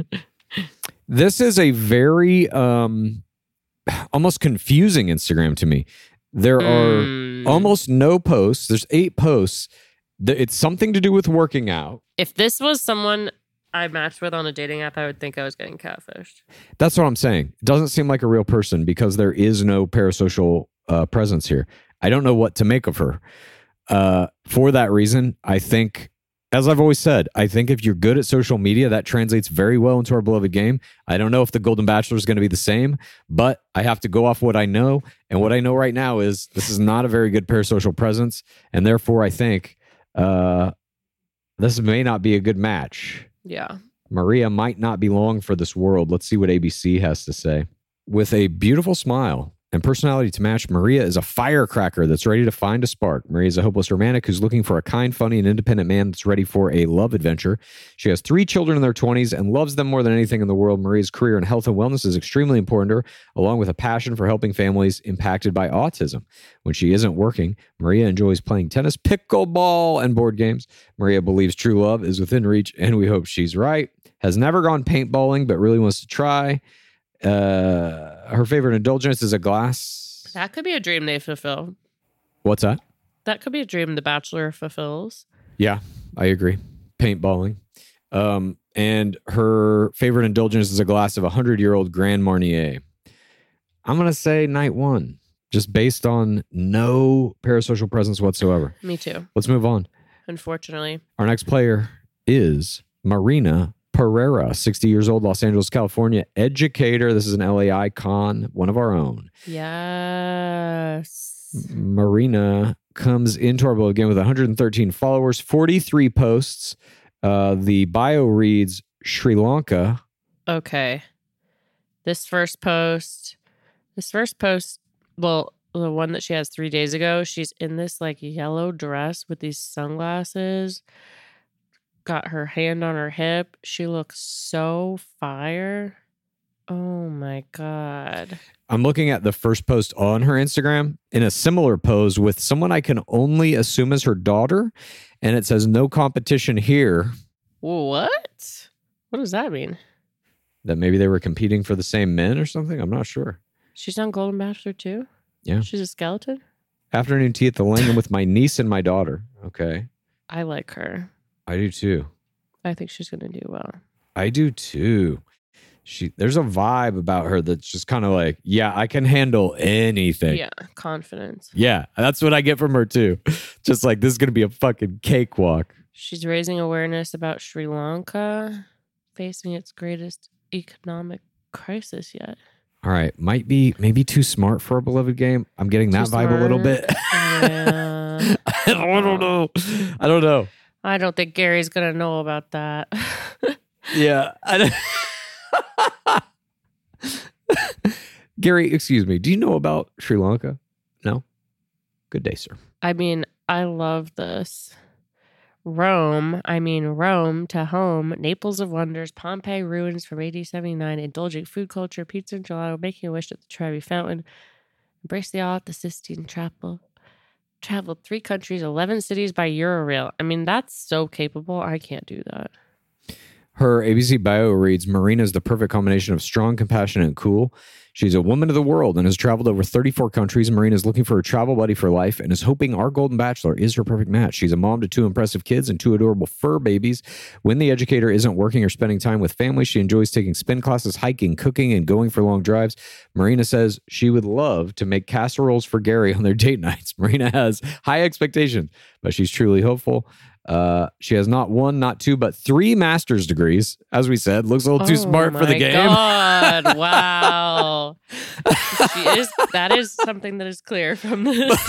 This is a very um, almost confusing Instagram to me. There are Mm. almost no posts. There's eight posts. Th- It's something to do with working out. If this was someone I matched with on a dating app, I would think I was getting catfished. That's what I'm saying. It doesn't seem like a real person because there is no parasocial uh, presence here. I don't know what to make of her. Uh, for that reason, I think, as I've always said, I think if you're good at social media, that translates very well into our beloved game. I don't know if the Golden Bachelor is going to be the same, but I have to go off what I know. And what I know right now is this is not a very good parasocial presence. And therefore, I think uh, this may not be a good match. Yeah. Maria might not be long for this world. Let's see what A B C has to say. With a beautiful smile and personality to match, Maria is a firecracker that's ready to find a spark. Maria is a hopeless romantic who's looking for a kind, funny, and independent man that's ready for a love adventure. She has three children in their twenties and loves them more than anything in the world. Maria's career in health and wellness is extremely important to her, along with a passion for helping families impacted by autism. When she isn't working, Maria enjoys playing tennis, pickleball, and board games. Maria believes true love is within reach, and we hope she's right. Has never gone paintballing, but really wants to try. Uh, her favorite indulgence is a glass. That could be a dream they fulfill. What's that? That could be a dream The Bachelor fulfills. Yeah, I agree. Paintballing. Um, and her favorite indulgence is a glass of a hundred-year-old Grand Marnier. I'm going to say night one, just based on no parasocial presence whatsoever. Me too. Let's move on. Unfortunately. Our next player is Marina Pereira, sixty years old, Los Angeles, California, educator. This is an L A icon, one of our own. Yes. Marina comes into our bowl again with one hundred thirteen followers, forty-three posts. Uh, the bio reads Sri Lanka. Okay. This first post, this first post, well, the one that she has three days ago, she's in this like yellow dress with these sunglasses. Got her hand on her hip. She looks so fire. Oh my God. I'm looking at the first post on her Instagram in a similar pose with someone I can only assume is her daughter. And it says, no competition here. What? What does that mean? That maybe they were competing for the same men or something? I'm not sure. She's on Golden Bachelor too? Yeah. She's a skeleton? Afternoon tea at the Langham with my niece and my daughter. Okay. I like her. I do too. I think she's going to do well. I do too. She there's a vibe about her that's just kind of like, yeah, I can handle anything. Yeah, confidence. Yeah, that's what I get from her too. Just like, this is going to be a fucking cakewalk. She's raising awareness about Sri Lanka facing its greatest economic crisis yet. All right, might be maybe too smart for a beloved game. I'm getting that Too vibe a little bit. Yeah. I don't know. I don't know. I don't think Gary's going to know about that. Yeah. I Gary, excuse me. Do you know about Sri Lanka? No? Good day, sir. I mean, I love this. Rome, I mean Rome to home, Naples of wonders, Pompeii ruins from A D seventy-nine, indulging food culture, pizza and gelato, making a wish at the Trevi Fountain, embrace the awe at the Sistine Chapel, traveled three countries, eleven cities by Eurorail. I mean, that's so capable. I can't do that. Her A B C bio reads, Marina is the perfect combination of strong, compassionate, and cool. She's a woman of the world and has traveled over thirty-four countries. Marina is looking for a travel buddy for life and is hoping our Golden Bachelor is her perfect match. She's a mom to two impressive kids and two adorable fur babies. When the educator isn't working or spending time with family, she enjoys taking spin classes, hiking, cooking, and going for long drives. Marina says she would love to make casseroles for Gary on their date nights. Marina has high expectations, but she's truly hopeful. Uh, she has not one, not two, but three master's degrees. As we said, looks a little too Oh smart for the my game. God, wow. She is, that is something that is clear from this.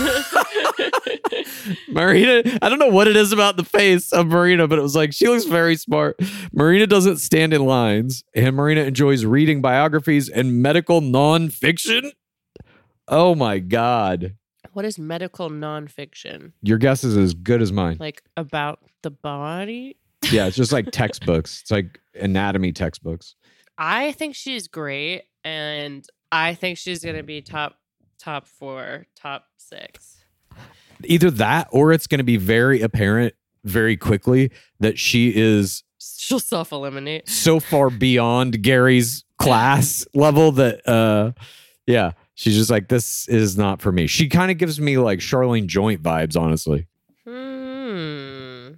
Marina, I don't know what it is about the face of Marina, but it was like, she looks very smart. Marina doesn't stand in lines, and Marina enjoys reading biographies and medical nonfiction. Oh my God. What is medical nonfiction? Your guess is as good as mine. Like about the body? Yeah, it's just like textbooks. It's like anatomy textbooks. I think she's great, and I think she's going to be top top four, top six. Either that, or it's going to be very apparent very quickly that she is She'll self-eliminate. so far beyond Gary's class level that, uh, yeah, she's just like, this is not for me. She kind of gives me like Charlene Joint vibes, honestly. Hmm.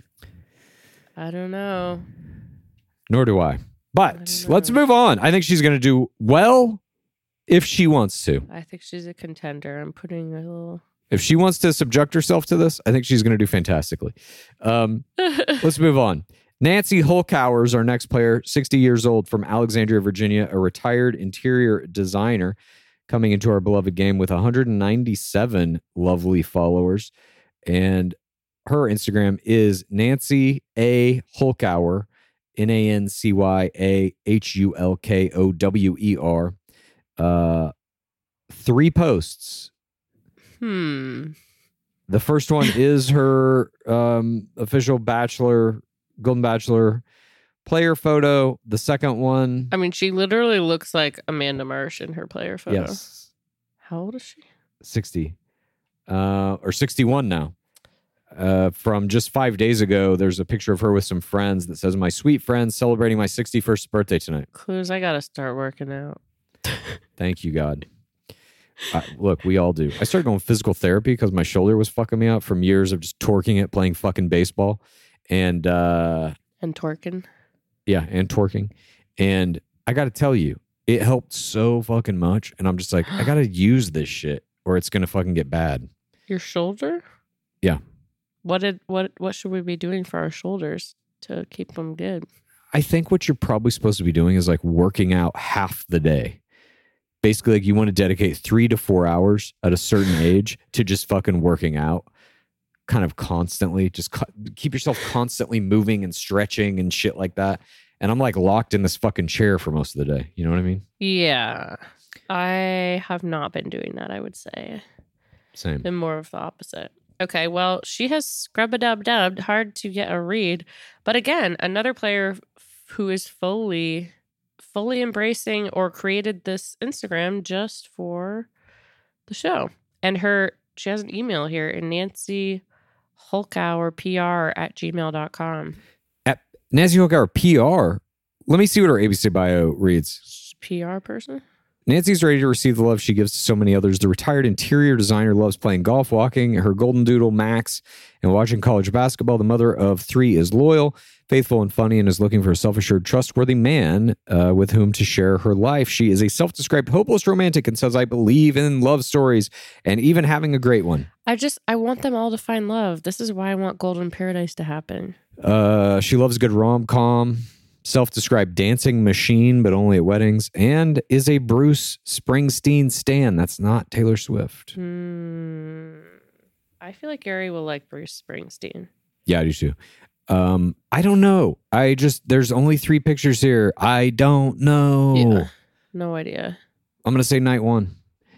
I don't know. Nor do I. But let's move on. I think she's going to do well if she wants to. I think she's a contender. I'm putting a little... If she wants to subject herself to this, I think she's going to do fantastically. Um, let's move on. Nancy Holkauer is our next player, sixty years old, from Alexandria, Virginia, a retired interior designer coming into our beloved game with one hundred ninety-seven lovely followers. And her Instagram is Nancy A. Holkauer, N A N C Y A H U L K O W E R. Uh, three posts. Hmm. The first one is her um, official Bachelor, Golden Bachelor player photo. The second one. I mean, she literally looks like Amanda Marsh in her player photo. Yes. How old is she? sixty. Uh, or sixty-one now. Uh, from just five days ago, there's a picture of her with some friends that says, my sweet friends celebrating my sixty-first birthday tonight. Clues, I got to start working out. Thank you, God. Uh, look, we all do. I started going physical therapy because my shoulder was fucking me up from years of just torquing it, playing fucking baseball. And, uh, And twerking. yeah, and twerking. And I got to tell you, it helped so fucking much. And I'm just like, I got to use this shit or it's going to fucking get bad. Your shoulder? Yeah. What did what what should we be doing for our shoulders to keep them good? I think what you're probably supposed to be doing is like working out half the day. Basically, like you want to dedicate three to four hours at a certain age to just fucking working out kind of constantly. Just co- keep yourself constantly moving and stretching and shit like that. And I'm like locked in this fucking chair for most of the day. You know what I mean? Yeah. I have not been doing that, I would say. Same. Been more of the opposite. Okay, well, she has scrub-a-dub-dubbed, hard to get a read. But again, another player f- who is fully, fully embracing or created this Instagram just for the show. And her, she has an email here, in Nancy Holkauer P R at gmail dot com. At Nancy Holkauer P R, let me see what her A B C bio reads. P R person? Nancy's ready to receive the love she gives to so many others. The retired interior designer loves playing golf, walking her golden doodle, Max, and watching college basketball. The mother of three is loyal, faithful, and funny, and is looking for a self-assured, trustworthy man uh, with whom to share her life. She is a self-described hopeless romantic and says, I believe in love stories and even having a great one. I just, I want them all to find love. This is why I want Golden Paradise to happen. Uh, she loves a good rom-com. Self-described dancing machine, but only at weddings, and is a Bruce Springsteen stan. That's not Taylor Swift. Hmm. I feel like Gary will like Bruce Springsteen. Yeah, I do too. Um, I don't know. I just, there's only three pictures here. I don't know. Yeah. No idea. I'm going to say night one.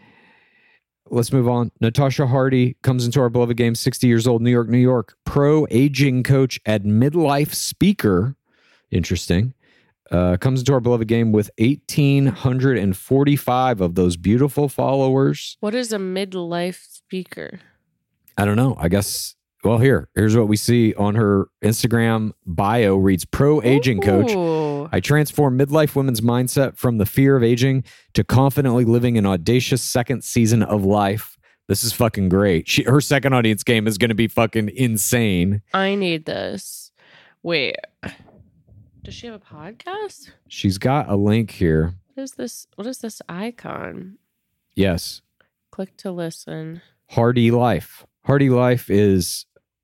Let's move on. Natasha Hardy comes into our beloved game, sixty years old, New York, New York. Pro aging coach and midlife speaker. Interesting. Uh, comes into our beloved game with one thousand eight hundred forty-five of those beautiful followers. What is a midlife speaker? I don't know. I guess, well, here, here's what we see on her Instagram bio reads, pro aging coach. Ooh. I transform midlife women's mindset from the fear of aging to confidently living an audacious second season of life. This is fucking great. She, her second audience game is going to be fucking insane. I need this. Wait. Does she have a podcast? She's got a link here. What is this? What is this icon? Yes. Click to listen. Hardy Life. Hardy Life is,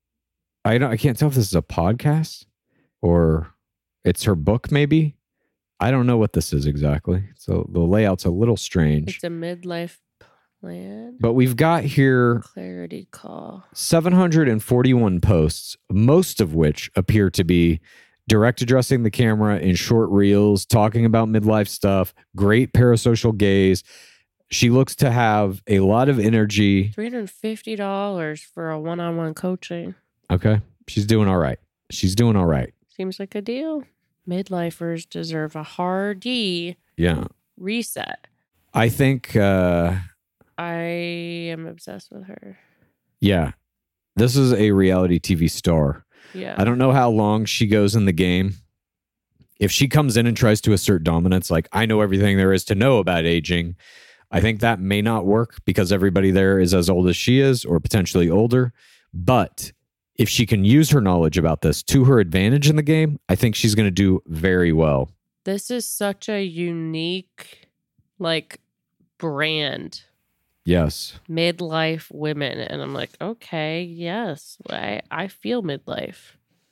I don't, I can't tell if this is a podcast or it's her book, maybe. I don't know what this is exactly. So the layout's a little strange. It's a midlife plan. But we've got here Clarity call. seven hundred forty-one posts, most of which appear to be direct addressing the camera in short reels, talking about midlife stuff, great parasocial gaze. She looks to have a lot of energy. three hundred fifty dollars for a one-on-one coaching. Okay. She's doing all right. She's doing all right. Seems like a deal. Midlifers deserve a Hardy Yeah. reset. I think, uh, I am obsessed with her. yeah, this is a reality T V star. Yeah. I don't know how long she goes in the game. If she comes in and tries to assert dominance, like, I know everything there is to know about aging, I think that may not work because everybody there is as old as she is or potentially older. But if she can use her knowledge about this to her advantage in the game, I think she's going to do very well. This is such a unique, like, brand. Yes. Midlife women. And I'm like, okay, yes. I, I feel midlife.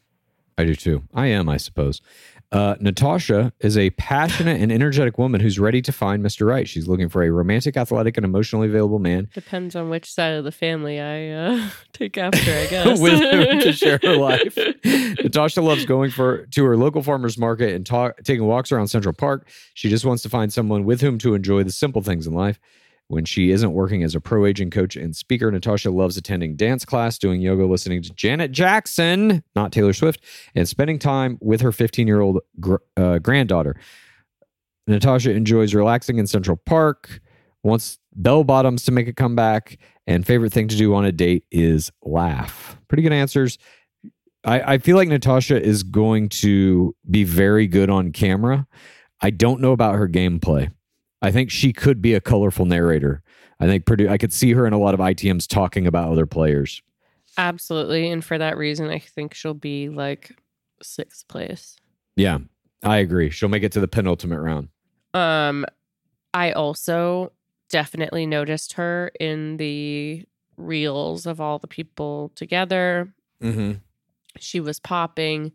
I do too. I am, I suppose. Uh, Natasha is a passionate and energetic woman who's ready to find Mister Right. She's looking for a romantic, athletic, and emotionally available man. Depends on which side of the family I uh, take after, I guess. With whom to share her life. Natasha loves going for to her local farmer's market and talk, taking walks around Central Park. She just wants to find someone with whom to enjoy the simple things in life. When she isn't working as a pro aging coach and speaker, Natasha loves attending dance class, doing yoga, listening to Janet Jackson, not Taylor Swift, and spending time with her fifteen-year-old gr- uh, granddaughter. Natasha enjoys relaxing in Central Park, wants bell bottoms to make a comeback, and favorite thing to do on a date is laugh. Pretty good answers. I, I feel like Natasha is going to be very good on camera. I don't know about her gameplay. I think she could be a colorful narrator. I think Purdue, I could see her in a lot of I T Ms talking about other players. Absolutely. And for that reason, I think she'll be like sixth place. Yeah, I agree. She'll make it to the penultimate round. Um, I also definitely noticed her in the reels of all the people together. Mm-hmm. She was popping,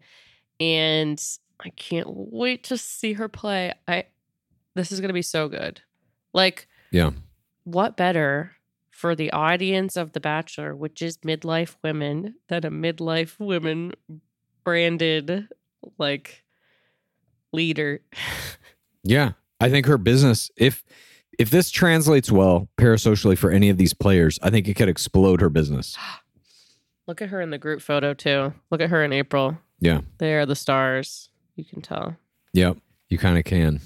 and I can't wait to see her play. I This is going to be so good. Like, yeah, what better for the audience of The Bachelor, which is midlife women, than a midlife women branded, like, leader? Yeah, I think her business, if if this translates well parasocially for any of these players, I think it could explode her business. Look at her in the group photo, too. Look at her in April. Yeah. They are the stars. You can tell. Yep, you kind of can.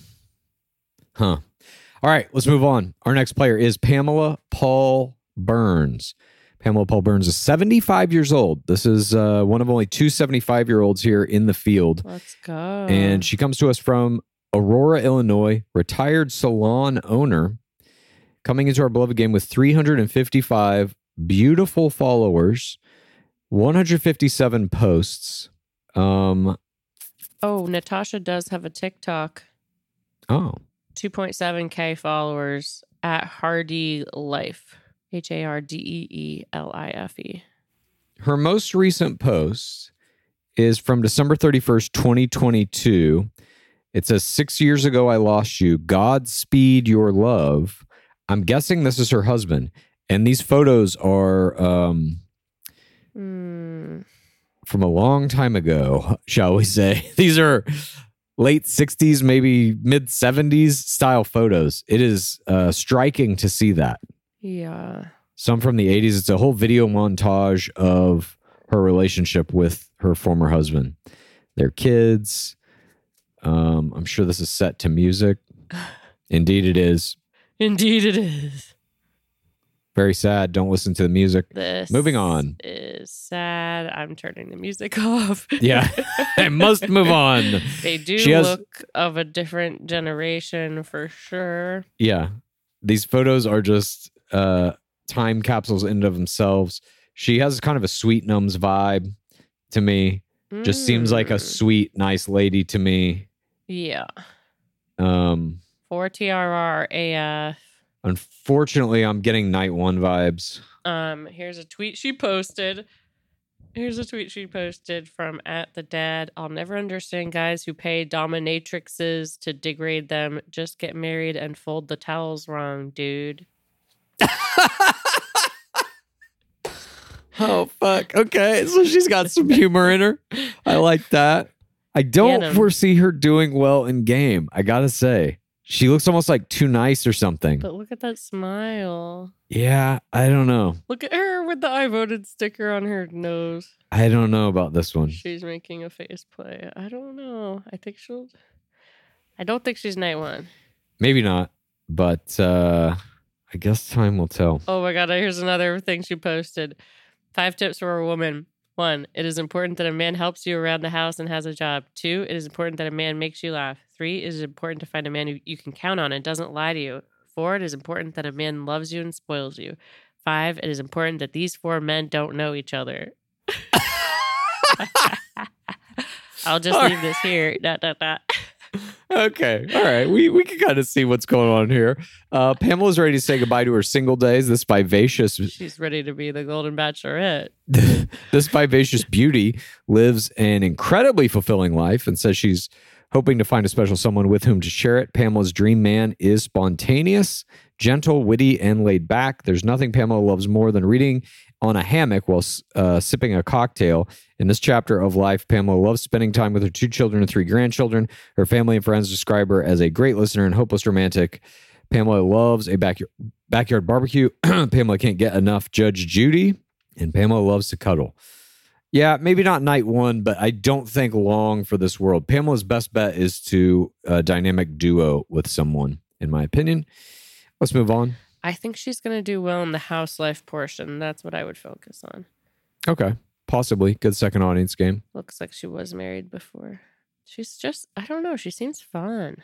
Huh. All right, let's move on. Our next player is Pamela Paul Burns. Pamela Paul Burns is seventy-five years old. This is uh, one of only two seventy-five-year-olds here in the field. Let's go. And she comes to us from Aurora, Illinois, retired salon owner, coming into our beloved game with three hundred fifty-five beautiful followers, one hundred fifty-seven posts. Um, oh, Natasha does have a TikTok. Oh. two point seven K followers at Hardy Life. H A R D E E L I F E. Her most recent post is from December thirty-first, twenty twenty-two. It says, six years ago, I lost you. Godspeed your love. I'm guessing this is her husband. And these photos are... Um, mm. from a long time ago, shall we say. These are late sixties, maybe mid seventies style photos. It is uh, striking to see that. Yeah. Some from the eighties. It's a whole video montage of her relationship with her former husband, their kids. Um, I'm sure this is set to music. Indeed it is. Indeed it is. Very sad. Don't listen to the music. This Moving on. is sad. I'm turning the music off. Yeah, I must move on. They do She has- look of a different generation for sure. Yeah. These photos are just uh, time capsules in and of themselves. She has kind of a Sweet Nums vibe to me. Just seems like a Mm. sweet, nice lady to me. Yeah. Um, four T R R A F. unfortunately, I'm getting Night One vibes. Um, here's a tweet she posted. Here's a tweet she posted from at the dad. I'll never understand guys who pay dominatrixes to degrade them. Just get married and fold the towels wrong, dude. Oh, fuck. Okay. So she's got some humor in her. I like that. I don't Get 'em. foresee her doing well in game. I got to say. She looks almost like too nice or something. But look at that smile. Yeah, I don't know. Look at her with the I voted sticker on her nose. I don't know about this one. She's making a face play. I don't know. I think she'll. I don't think she's night one. Maybe not, but uh, I guess time will tell. Oh my God. Here's another thing she posted. Five tips for a woman. One, it is important that a man helps you around the house and has a job. Two, it is important that a man makes you laugh. Three, it is important to find a man who you can count on and doesn't lie to you. Four, it is important that a man loves you and spoils you. Five, it is important that these four men don't know each other. I'll just leave this here. Dot, dot, dot. Okay. All right. We we can kind of see what's going on here. Uh, Pamela's ready to say goodbye to her single days. This vivacious She's ready to be the Golden Bachelorette. this vivacious beauty lives an incredibly fulfilling life and says she's hoping to find a special someone with whom to share it. Pamela's dream man is spontaneous, gentle, witty, and laid back. There's nothing Pamela loves more than reading on a hammock while uh, sipping a cocktail. In this chapter of life, Pamela loves spending time with her two children and three grandchildren. Her family and friends describe her as a great listener and hopeless romantic. Pamela loves a backyard, backyard barbecue. Pamela can't get enough Judge Judy. And Pamela loves to cuddle. Yeah, maybe not night one, but I don't think long for this world. Pamela's best bet is to a dynamic duo with someone, in my opinion. Let's move on. I think she's going to do well in the house life portion. That's what I would focus on. Okay. Possibly. Good second audience game. Looks like she was married before. She's just, I don't know. She seems fun.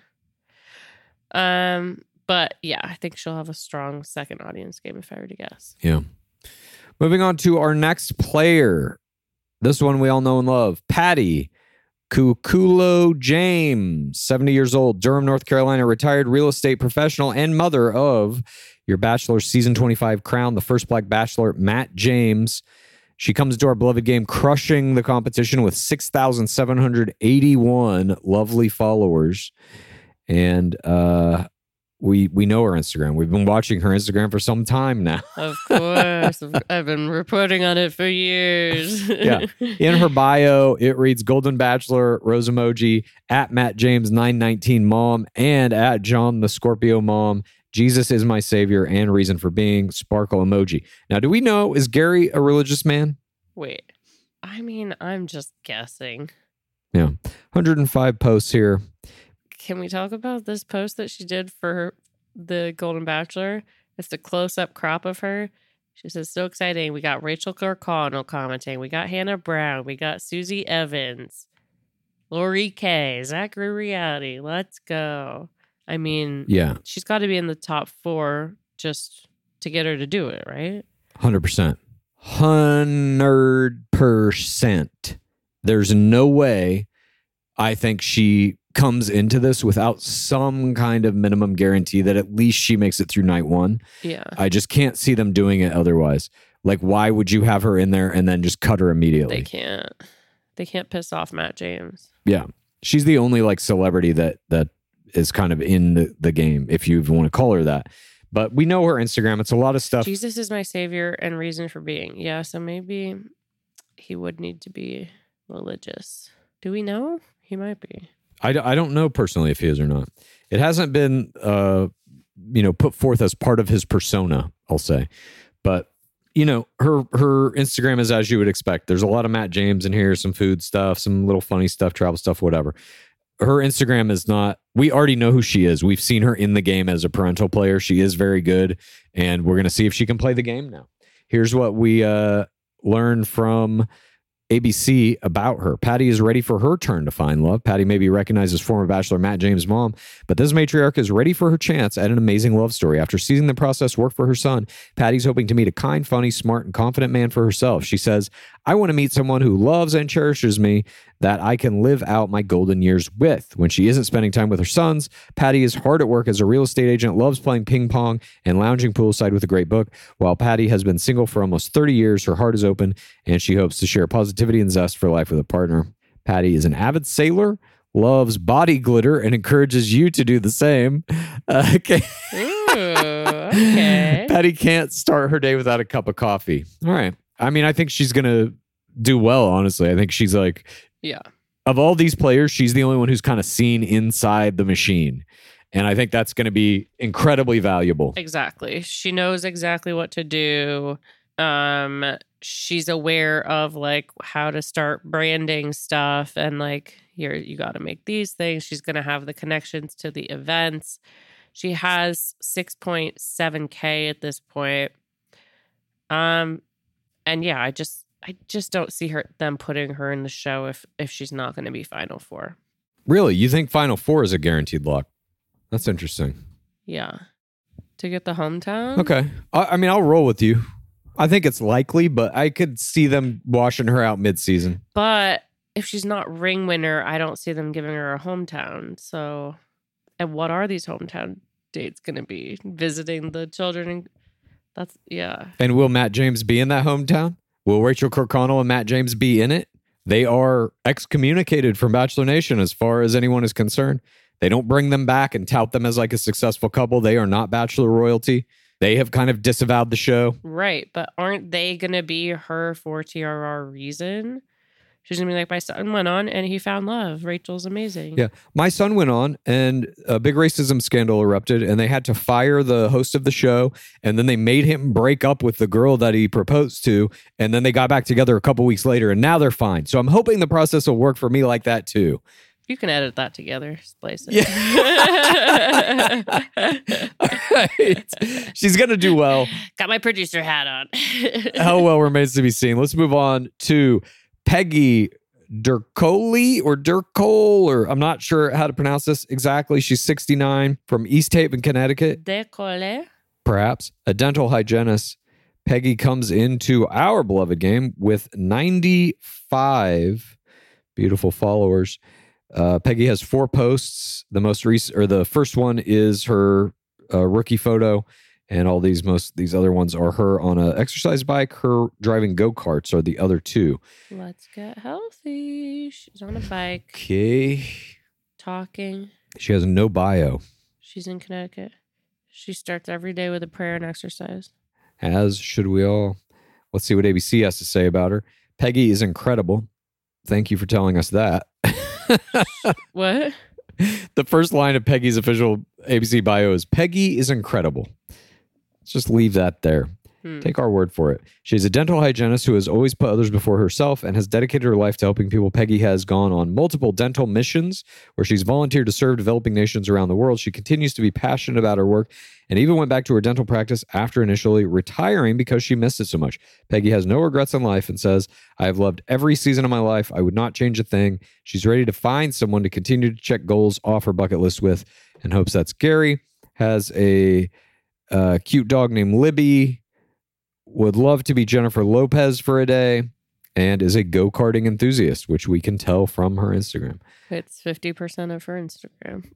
Um, But yeah, I think she'll have a strong second audience game if I were to guess. Yeah. Moving on to our next player. This one we all know and love. Patty Kukulo James, seventy years old, Durham, North Carolina, retired real estate professional and mother of your Bachelor Season twenty-five crown, the first Black Bachelor, Matt James. She comes to our beloved game crushing the competition with six thousand seven hundred eighty-one lovely followers. And uh, we we know her Instagram. We've been watching her Instagram for some time now. Of course. I've been reporting on it for years. Yeah. In her bio, it reads Golden Bachelor, Rose emoji, at Matt James nine nineteen mom, and at John the Scorpio mom. Jesus is my savior and reason for being, sparkle emoji. Now, do we know, is Gary a religious man? Wait. I mean, I'm just guessing. Yeah. one hundred five posts here. Can we talk about this post that she did for her, the Golden Bachelor? It's the close-up crop of her. She says, so exciting. We got Rachel Kirkconnell commenting. We got Hannah Brown. We got Susie Evans. Lori Kay. Zachary Reality. Let's go. I mean, Yeah. she's got to be in the top four just to get her to do it, right? one hundred percent. one hundred percent. There's no way I think she comes into this without some kind of minimum guarantee that at least she makes it through night one. Yeah. I just can't see them doing it otherwise. Like, why would you have her in there and then just cut her immediately? They can't. They can't piss off Matt James. Yeah. She's the only like celebrity that that is kind of in the, the game, if you even want to call her that. But we know her Instagram. It's a lot of stuff. Jesus is my savior and reason for being. Yeah, so maybe he would need to be religious. Do we know? He might be. I, d- I don't know personally if he is or not. It hasn't been, uh, you know, put forth as part of his persona, I'll say. But, you know, her her Instagram is as you would expect. There's a lot of Matt James in here, some food stuff, some little funny stuff, travel stuff, whatever. Her Instagram is not, we already know who she is. We've seen her in the game as a parental player. She is very good, and we're going to see if she can play the game now. Here's what we uh, learned from A B C about her. Patty is ready for her turn to find love. Patty may be recognized as former Bachelor Matt James' mom, but this matriarch is ready for her chance at an amazing love story. After seeing the process work for her son, Patty's hoping to meet a kind, funny, smart, and confident man for herself. She says, I want to meet someone who loves and cherishes me that I can live out my golden years with. When she isn't spending time with her sons, Patty is hard at work as a real estate agent, loves playing ping pong and lounging poolside with a great book. While Patty has been single for almost thirty years, her heart is open and she hopes to share positivity and zest for life with a partner. Patty is an avid sailor, loves body glitter, and encourages you to do the same. Uh, okay. Ooh, okay. Patty can't start her day without a cup of coffee. All right. I mean, I think she's going to do well, honestly. I think she's like, yeah. Of all these players, she's the only one who's kind of seen inside the machine. And I think that's going to be incredibly valuable. Exactly. She knows exactly what to do. Um, she's aware of like how to start branding stuff and like, here, you got to make these things. She's going to have the connections to the events. She has six point seven K at this point. Um, and yeah, I just, I just don't see her them putting her in the show if if she's not going to be Final Four. Really? You think Final Four is a guaranteed lock? That's interesting. Yeah. To get the hometown? Okay. I, I mean, I'll roll with you. I think it's likely, but I could see them washing her out mid-season. But if she's not ring winner, I don't see them giving her a hometown. So, and what are these hometown dates going to be? Visiting the children? That's, yeah. And will Matt James be in that hometown? Will Rachel Kirkconnell and Matt James be in it? They are excommunicated from Bachelor Nation as far as anyone is concerned. They don't bring them back and tout them as like a successful couple. They are not Bachelor royalty. They have kind of disavowed the show. Right, but aren't they going to be her for T R R reason? She's going to be like, my son went on and he found love. Rachel's amazing. Yeah. My son went on and a big racism scandal erupted and they had to fire the host of the show. And then they made him break up with the girl that he proposed to. And then they got back together a couple weeks later and now they're fine. So I'm hoping the process will work for me like that too. You can edit that together. Splice it. Yeah. All right. She's going to do well. Got my producer hat on. How well remains to be seen. Let's move on to Peggy Durkoli or Durkole, or I'm not sure how to pronounce this exactly. She's sixty-nine from East Haven, Connecticut. Décollé. Perhaps. A dental hygienist. Peggy comes into our beloved game with ninety-five beautiful followers. Uh, Peggy has four posts. The most recent, or the first one is her uh, rookie photo. And all these most these other ones are her on an exercise bike. Her driving go-karts are the other two. Let's get healthy. She's on a bike. Okay. Talking. She has no bio. She's in Connecticut. She starts every day with a prayer and exercise. As should we all. Let's see what A B C has to say about her. Peggy is incredible. Thank you for telling us that. What? The first line of Peggy's official A B C bio is, Peggy is incredible. Let's just leave that there. Hmm. Take our word for it. She's a dental hygienist who has always put others before herself and has dedicated her life to helping people. Peggy has gone on multiple dental missions where she's volunteered to serve developing nations around the world. She continues to be passionate about her work and even went back to her dental practice after initially retiring because she missed it so much. Peggy has no regrets in life and says, I have loved every season of my life. I would not change a thing. She's ready to find someone to continue to check goals off her bucket list with and hopes that's Gary. Has a uh, cute dog named Libby. Would love to be Jennifer Lopez for a day, and is a go-karting enthusiast, which we can tell from her Instagram. It's fifty percent of her Instagram.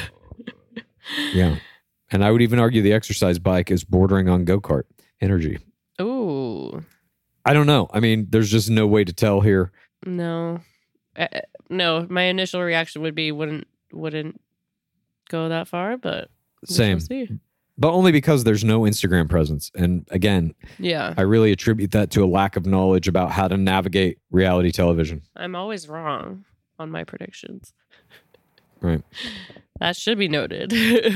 Yeah. And I would even argue the exercise bike is bordering on go-kart energy. Ooh. I don't know. I mean, there's just no way to tell here. No. Uh, no, my initial reaction would be wouldn't wouldn't go that far, but we Same. shall see. but only because there's no Instagram presence. And again, Yeah. I really attribute that to a lack of knowledge about how to navigate reality television. I'm always wrong on my predictions. Right. That should be noted.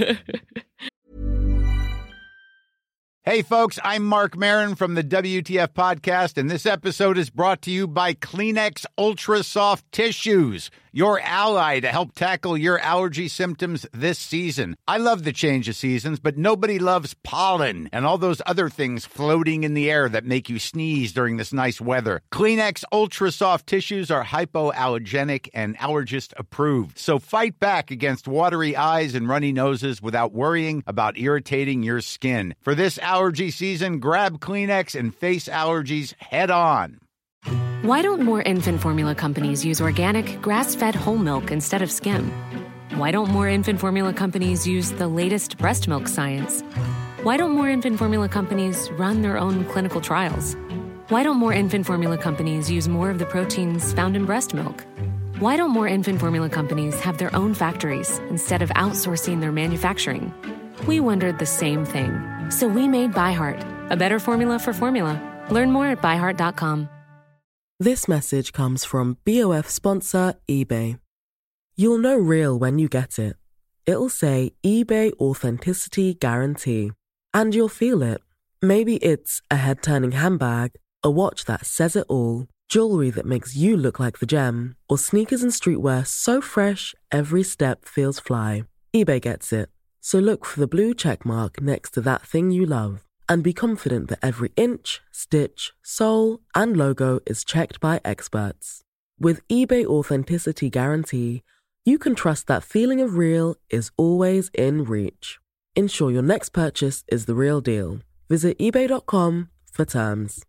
Hey, folks, I'm Mark Maron from the W T F Podcast, and this episode is brought to you by Kleenex Ultra Soft Tissues, your ally to help tackle your allergy symptoms this season. I love the change of seasons, but nobody loves pollen and all those other things floating in the air that make you sneeze during this nice weather. Kleenex Ultra Soft Tissues are hypoallergenic and allergist approved, so fight back against watery eyes and runny noses without worrying about irritating your skin. For this allergy season, grab Kleenex and face allergies head on. Why don't more infant formula companies use organic, grass-fed whole milk instead of skim? Why don't more infant formula companies use the latest breast milk science? Why don't more infant formula companies run their own clinical trials? Why don't more infant formula companies use more of the proteins found in breast milk? Why don't more infant formula companies have their own factories instead of outsourcing their manufacturing? We wondered the same thing. So we made ByHeart, a better formula for formula. Learn more at by heart dot com. This message comes from B O F sponsor eBay. You'll know real when you get it. It'll say eBay Authenticity Guarantee. And you'll feel it. Maybe it's a head-turning handbag, a watch that says it all, jewelry that makes you look like the gem, or sneakers and streetwear so fresh every step feels fly. eBay gets it. So look for the blue check mark next to that thing you love. And be confident that every inch, stitch, sole, and logo is checked by experts. With eBay Authenticity Guarantee, you can trust that feeling of real is always in reach. Ensure your next purchase is the real deal. Visit ebay dot com for terms.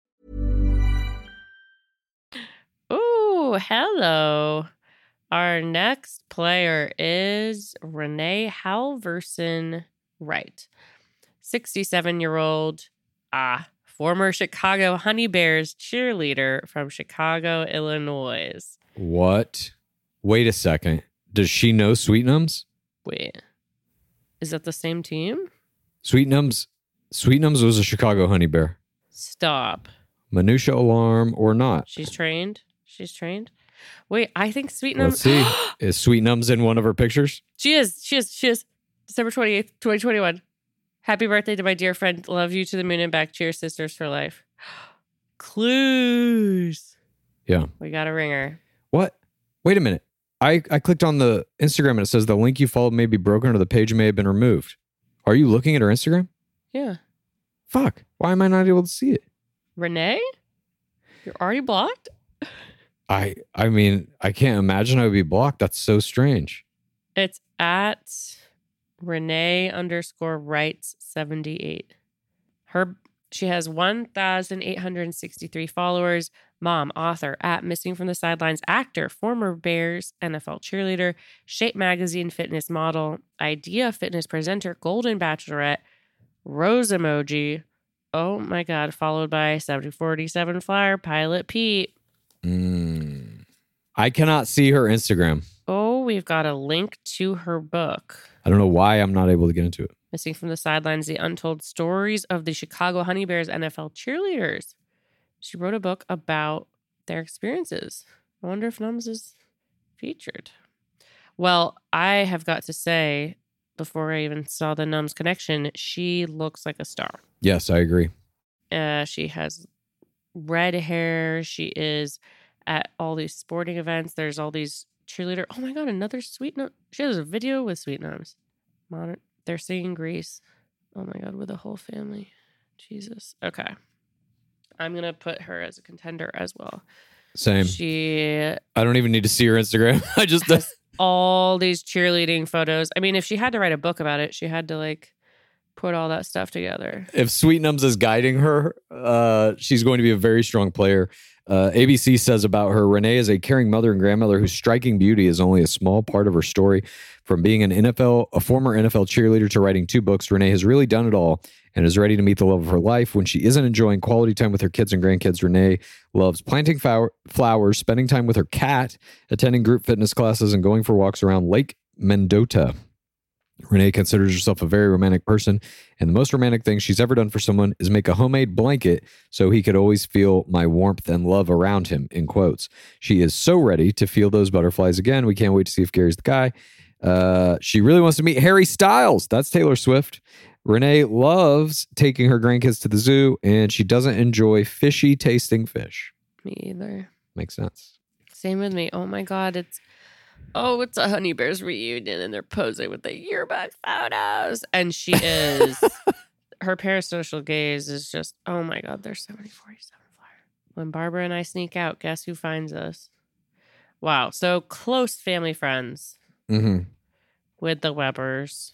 Ooh, hello. Our next player is Renee Halverson Wright. sixty-seven-year-old, ah, former Chicago Honey Bears cheerleader from Chicago, Illinois. What? Wait a second. Does she know Sweetnums? Wait, is that the same team? Sweetnums, Sweetnums was a Chicago Honey Bear. Stop. Minutia alarm or not? She's trained. She's trained. Wait, I think Sweetnums. Let's see. Is Sweetnums in one of her pictures? She is. She is. She is. December twenty-eighth, twenty twenty-one. Happy birthday to my dear friend. Love you to the moon and back. Cheers, sisters for life. Clues. Yeah. We got a ringer. What? Wait a minute. I, I clicked on the Instagram and it says the link you followed may be broken or the page may have been removed. Are you looking at her Instagram? Yeah. Fuck. Why am I not able to see it? Renee? You're already blocked? I I mean, I can't imagine I would be blocked. That's so strange. It's at Renee underscore Wrights seventy-eight. Her she has one thousand eight hundred sixty-three followers. Mom, author, at Missing from the Sidelines actor, former Bears N F L cheerleader, Shape Magazine fitness model, Idea fitness presenter, Golden Bachelorette, Rose emoji. Oh my God, followed by seventy forty-seven flyer, Pilot Pete. Mm. I cannot see her Instagram. Oh, we've got a link to her book. I don't know why I'm not able to get into it. Missing from the Sidelines, The Untold Stories of the Chicago Honey Bears N F L Cheerleaders. She wrote a book about their experiences. I wonder if Nums is featured. Well, I have got to say, before I even saw the Nums connection, she looks like a star. Yes, I agree. Uh, she has red hair. She is at all these sporting events. There's all these cheerleader. Oh my God, another Sweet Nums. She has a video with Sweet Nums. Modern. They're singing Grease. Oh my God, with a whole family. Jesus. Okay. I'm going to put her as a contender as well. Same. She I don't even need to see her Instagram. I just has all these cheerleading photos. I mean, if she had to write a book about it, she had to like put all that stuff together. If Sweetnums is guiding her, uh, she's going to be a very strong player. Uh, A B C says about her, Renee is a caring mother and grandmother whose striking beauty is only a small part of her story. From being an N F L, a former N F L cheerleader to writing two books, Renee has really done it all and is ready to meet the love of her life. When she isn't enjoying quality time with her kids and grandkids, Renee loves planting flower- flowers, spending time with her cat, attending group fitness classes, and going for walks around Lake Mendota. Renee considers herself a very romantic person, and the most romantic thing she's ever done for someone is make a homemade blanket so he could always feel my warmth and love around him, in quotes. She is so ready to feel those butterflies again. We can't wait to see if Gary's the guy. Uh, she really wants to meet Harry Styles. That's Taylor Swift. Renee loves taking her grandkids to the zoo, and she doesn't enjoy fishy tasting fish. Me either. Makes sense. Same with me. Oh my God, it's oh, it's a Honey Bears reunion, and they're posing with the yearbook photos, and she is her parasocial gaze is just oh my God. There's seventy forty-seven flyer. When Barbara and I sneak out, guess who finds us? Wow, so close family friends Mm-hmm. with the Webbers,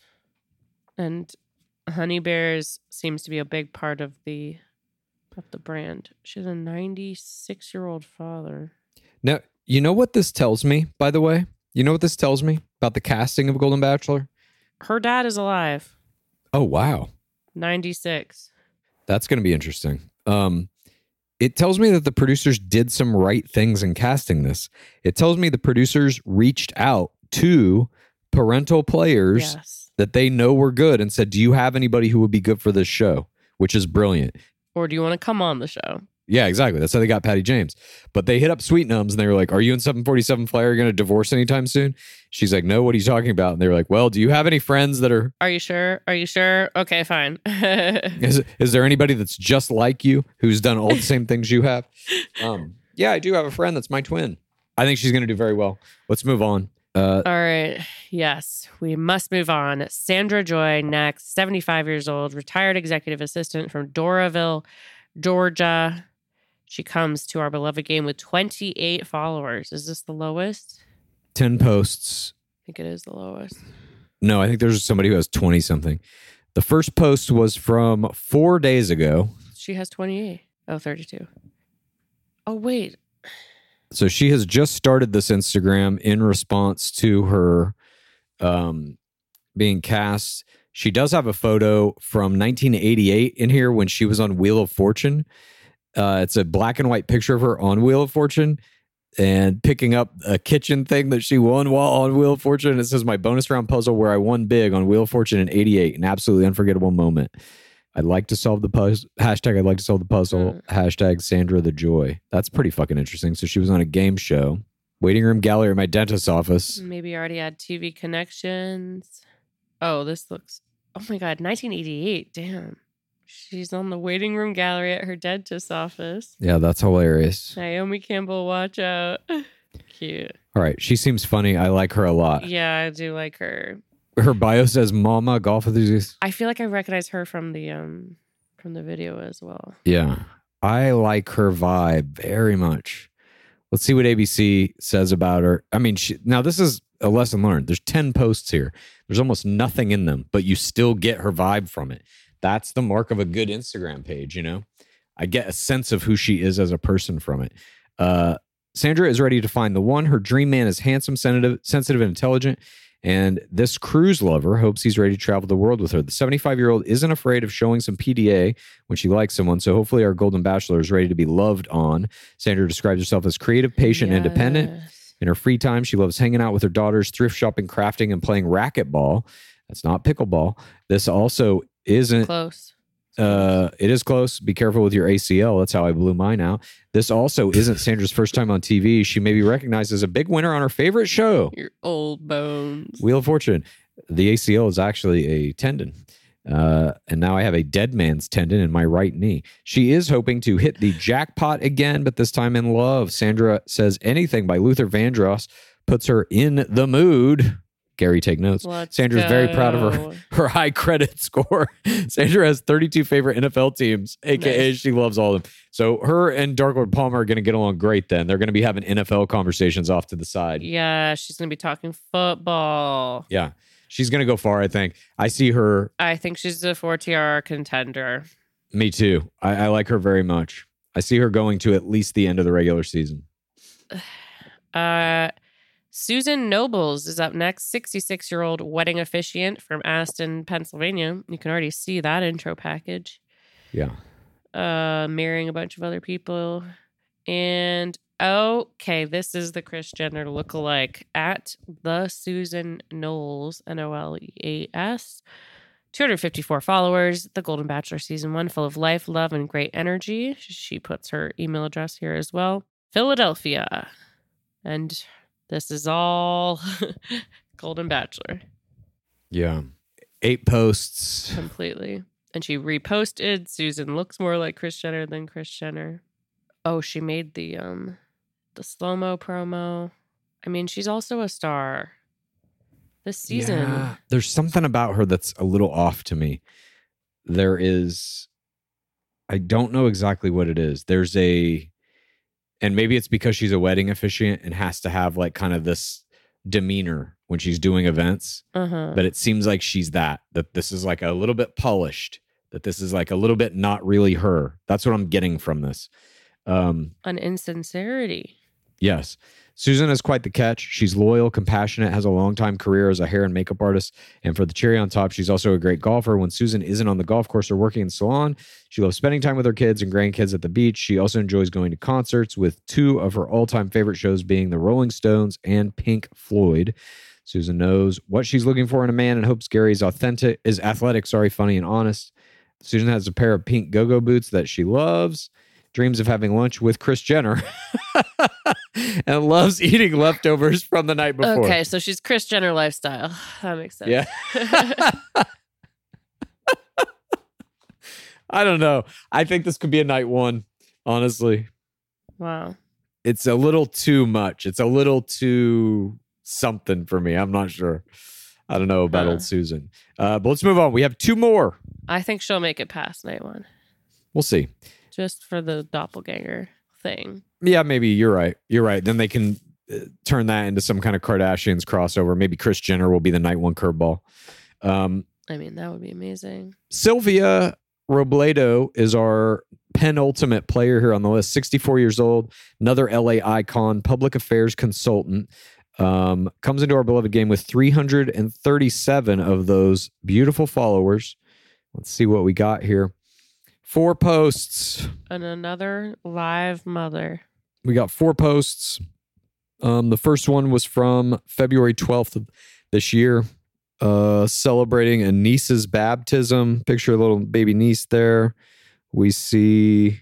and Honey Bears seems to be a big part of the of the brand. She has a ninety-six year old father. Now, you know what this tells me, by the way? You know what this tells me about the casting of Golden Bachelor? Her dad is alive. Oh, wow. ninety-six. That's going to be interesting. Um, it tells me that the producers did some right things in casting this. It tells me the producers reached out to parental players Yes. that they know were good and said, do you have anybody who would be good for this show? Which is brilliant. Or do you want to come on the show? Yeah, exactly. That's how they got Patty James. But they hit up Sweet Nums and they were like, are you and seven forty-seven Flyer going to divorce anytime soon? She's like, no, what are you talking about? And they were like, well, do you have any friends that are... Are you sure? Are you sure? Okay, fine. Is, is there anybody that's just like you who's done all the same things you have? Um, yeah, I do have a friend that's my twin. I think she's going to do very well. Let's move on. Uh, All right. Yes, we must move on. Sandra Joy next, seventy-five years old, retired executive assistant from Doraville, Georgia. She comes to our beloved game with twenty-eight followers. Is this the lowest? ten posts. I think it is the lowest. No, I think there's somebody who has twenty something. The first post was from four days ago. She has twenty-eight. Oh, thirty-two. Oh, wait. So she has just started this Instagram in response to her um, being cast. She does have a photo from nineteen eighty-eight in here when she was on Wheel of Fortune. Uh, it's a black and white picture of her on Wheel of Fortune and picking up a kitchen thing that she won while on Wheel of Fortune. It says, my bonus round puzzle where I won big on Wheel of Fortune in eighty-eight. An absolutely unforgettable moment. I'd like to solve the puzzle. Hashtag I'd like to solve the puzzle. Mm. Hashtag Sandra the Joy. That's pretty fucking interesting. So she was on a game show. Waiting room gallery at my dentist's office. Maybe already had T V connections. Oh, this looks... Oh my God, nineteen eighty-eight. Damn. She's on the waiting room gallery at her dentist's office. Yeah, that's hilarious. Naomi Campbell, watch out. Cute. All right. She seems funny. I like her a lot. Yeah, I do like her. Her bio says mama, golf enthusiast. I feel like I recognize her from the um from the video as well. Yeah. I like her vibe very much. Let's see what A B C says about her. I mean, she, now this is a lesson learned. There's ten posts here. There's almost nothing in them, but you still get her vibe from it. That's the mark of a good Instagram page, you know? I get a sense of who she is as a person from it. Uh, Sandra is ready to find the one. Her dream man is handsome, sensitive, sensitive, and intelligent. And this cruise lover hopes he's ready to travel the world with her. The seventy-five-year-old isn't afraid of showing some P D A when she likes someone, so hopefully our Golden Bachelor is ready to be loved on. Sandra describes herself as creative, patient, yes. independent. In her free time, she loves hanging out with her daughters, thrift shopping, crafting, and playing racquetball. That's not pickleball. This also isn't... Close. Uh, it is close. Be careful with your A C L. That's how I blew mine out. This also isn't Sandra's first time on T V. She may be recognized as a big winner on her favorite show, Your old bones. Wheel of Fortune. The A C L is actually a tendon. Uh, and now I have a dead man's tendon in my right knee. She is hoping to hit the jackpot again, but this time in love. Sandra Says Anything by Luther Vandross puts her in the mood. Gary, take notes. Let's Sandra's go. very proud of her, her high credit score. Sandra has thirty-two favorite N F L teams, a k a nice. She loves all of them. So her and Darkward Palmer are going to get along great then. They're going to be having N F L conversations off to the side. Yeah, she's going to be talking football. Yeah. She's going to go far, I think. I see her. I think she's a four T R contender. Me too. I, I like her very much. I see her going to at least the end of the regular season. Uh... Susan Nobles is up next, sixty-six-year-old wedding officiant from Aston, Pennsylvania. You can already see that intro package. Yeah. Uh, marrying a bunch of other people. And Okay, this is the Kris Jenner lookalike at the Susan Knowles, N O L E A S. two hundred fifty-four followers. The Golden Bachelor season one, full of life, love, and great energy. She puts her email address here as well. Philadelphia. And this is all Golden Bachelor. Yeah. Eight posts. Completely. And she reposted, Susan looks more like Kris Jenner than Kris Jenner. Oh, she made the um the slow-mo promo. I mean, she's also a star. This season. Yeah. There's something about her that's a little off to me. There is, I don't know exactly what it is. There's a, and maybe it's because she's a wedding officiant and has to have like kind of this demeanor when she's doing events. Uh-huh. But it seems like she's that, that this is like a little bit polished, that this is like a little bit not really her. That's what I'm getting from this. Um, An insincerity. Yes. Susan is quite the catch. She's loyal, compassionate, has a long-time career as a hair and makeup artist. And for the cherry on top, she's also a great golfer. When Susan isn't on the golf course or working in the salon, she loves spending time with her kids and grandkids at the beach. She also enjoys going to concerts, with two of her all-time favorite shows being the Rolling Stones and Pink Floyd. Susan knows what she's looking for in a man and hopes Gary is authentic, is athletic, sorry, funny, and honest. Susan has a pair of pink go-go boots that she loves. Dreams of having lunch with Kris Jenner and loves eating leftovers from the night before. Okay, so she's Kris Jenner lifestyle. That makes sense. Yeah. I don't know. I think this could be a night one, honestly. Wow. It's a little too much. It's a little too something for me. I'm not sure. I don't know about Huh. old Susan. Uh, but let's move on. We have two more. I think she'll make it past night one. We'll see. Just for the doppelganger thing. Yeah, maybe you're right. You're right. Then they can uh, turn that into some kind of Kardashians crossover. Maybe Kris Jenner will be the night one curveball. Um, I mean, that would be amazing. Sylvia Robledo is our penultimate player here on the list. sixty-four years old, another L A icon, public affairs consultant. Um, comes into our beloved game with three hundred thirty-seven of those beautiful followers. Let's see what we got here. Four posts. And another live mother. We got four posts. Um, the first one was from February twelfth of this year, uh, celebrating a niece's baptism. Picture a little baby niece there. We see,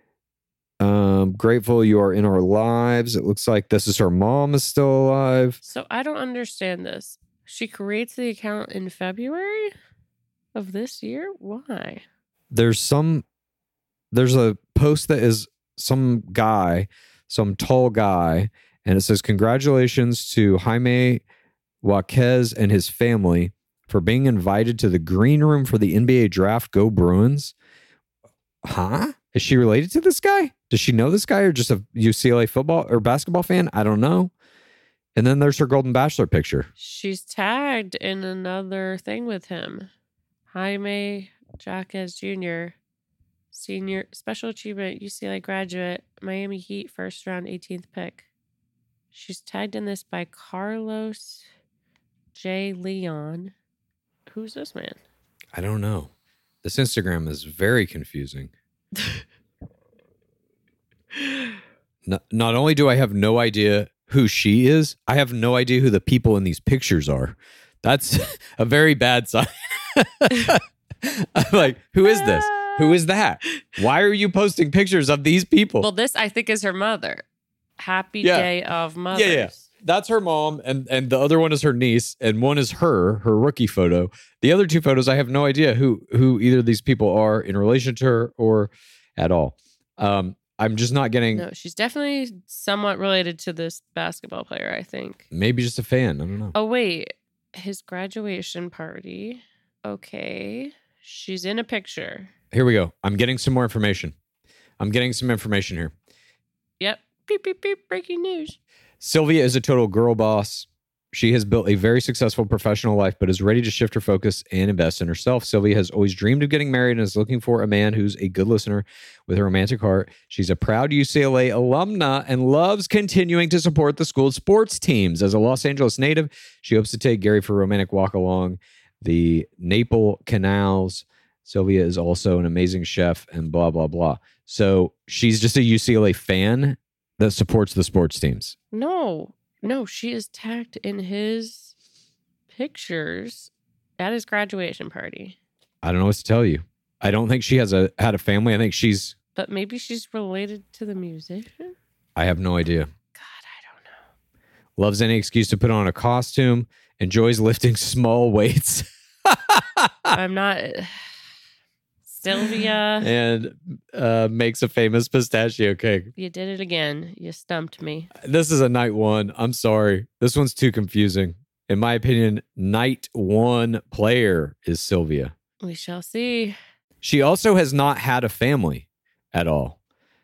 um, grateful you are in our lives. It looks like this is her mom is still alive. So I don't understand this. She creates the account in February of this year? Why? There's some, there's a post that is some guy, some tall guy, and it says, congratulations to Jaime Jaquez and his family for being invited to the green room for the N B A draft. Go Bruins. Huh? Is she related to this guy? Does she know this guy or just a U C L A football or basketball fan? I don't know. And then there's her Golden Bachelor picture. She's tagged in another thing with him. Jaime Jaquez Junior, senior, special achievement, U C L A graduate, Miami Heat, first round, eighteenth pick. She's tagged in this by Carlos J. Leon. Who's this man? I don't know. This Instagram is very confusing. not, not only do I have no idea who she is, I have no idea who the people in these pictures are. That's a very bad sign. I'm like, who is this? Who is that? Why are you posting pictures of these people? Well, this I think is her mother. Happy Yeah. Day of Mothers. Yeah, yeah. That's her mom, and and the other one is her niece, and one is her, her rookie photo. The other two photos, I have no idea who who either of these people are in relation to her or at all. Um, I'm just not getting. No, she's definitely somewhat related to this basketball player, I think. Maybe just a fan. I don't know. Oh, wait. His graduation party. Okay. She's in a picture. Here we go. I'm getting some more information. I'm getting some information here. Yep. Beep, beep, beep. Breaking news. Sylvia is a total girl boss. She has built a very successful professional life, but is ready to shift her focus and invest in herself. Sylvia has always dreamed of getting married and is looking for a man who's a good listener with a romantic heart. She's a proud U C L A alumna and loves continuing to support the school's sports teams. As a Los Angeles native, she hopes to take Gary for a romantic walk along the Naple Canals. Sylvia is also an amazing chef and blah, blah, blah. So she's just a U C L A fan that supports the sports teams. No, no, she is tagged in his pictures at his graduation party. I don't know what to tell you. I don't think she has a had a family. I think she's... But maybe she's related to the musician? I have no idea. God, I don't know. Loves any excuse to put on a costume. Enjoys lifting small weights. I'm not... Sylvia. And uh, makes a famous pistachio cake. You did it again. You stumped me. This is a night one. I'm sorry. This one's too confusing. In my opinion, night one player is Sylvia. We shall see. She also has not had a family at all.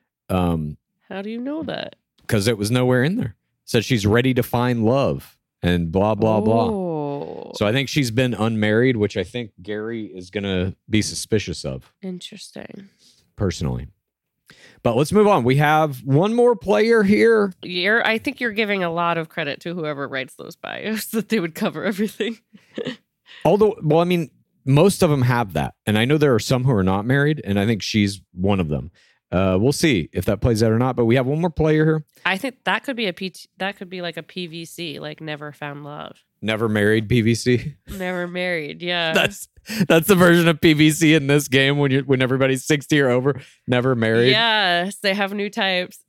Um, How do you know that? Because it was nowhere in there. Said she's ready to find love and blah, blah, oh. blah. So I think she's been unmarried, which I think Gary is going to be suspicious of. Interesting. Personally. But let's move on. We have one more player here. You're, I think you're giving a lot of credit to whoever writes those bios that they would cover everything. Although, well, I mean, most of them have that. And I know there are some who are not married, and I think she's one of them. Uh, we'll see if that plays out or not. But we have one more player here. I think that could be a P T, that could be like a P V C, like never found love. Never married P V C. Never married, yeah. That's that's the version of P V C in this game when you when everybody's sixty or over. Never married. Yes, they have new types.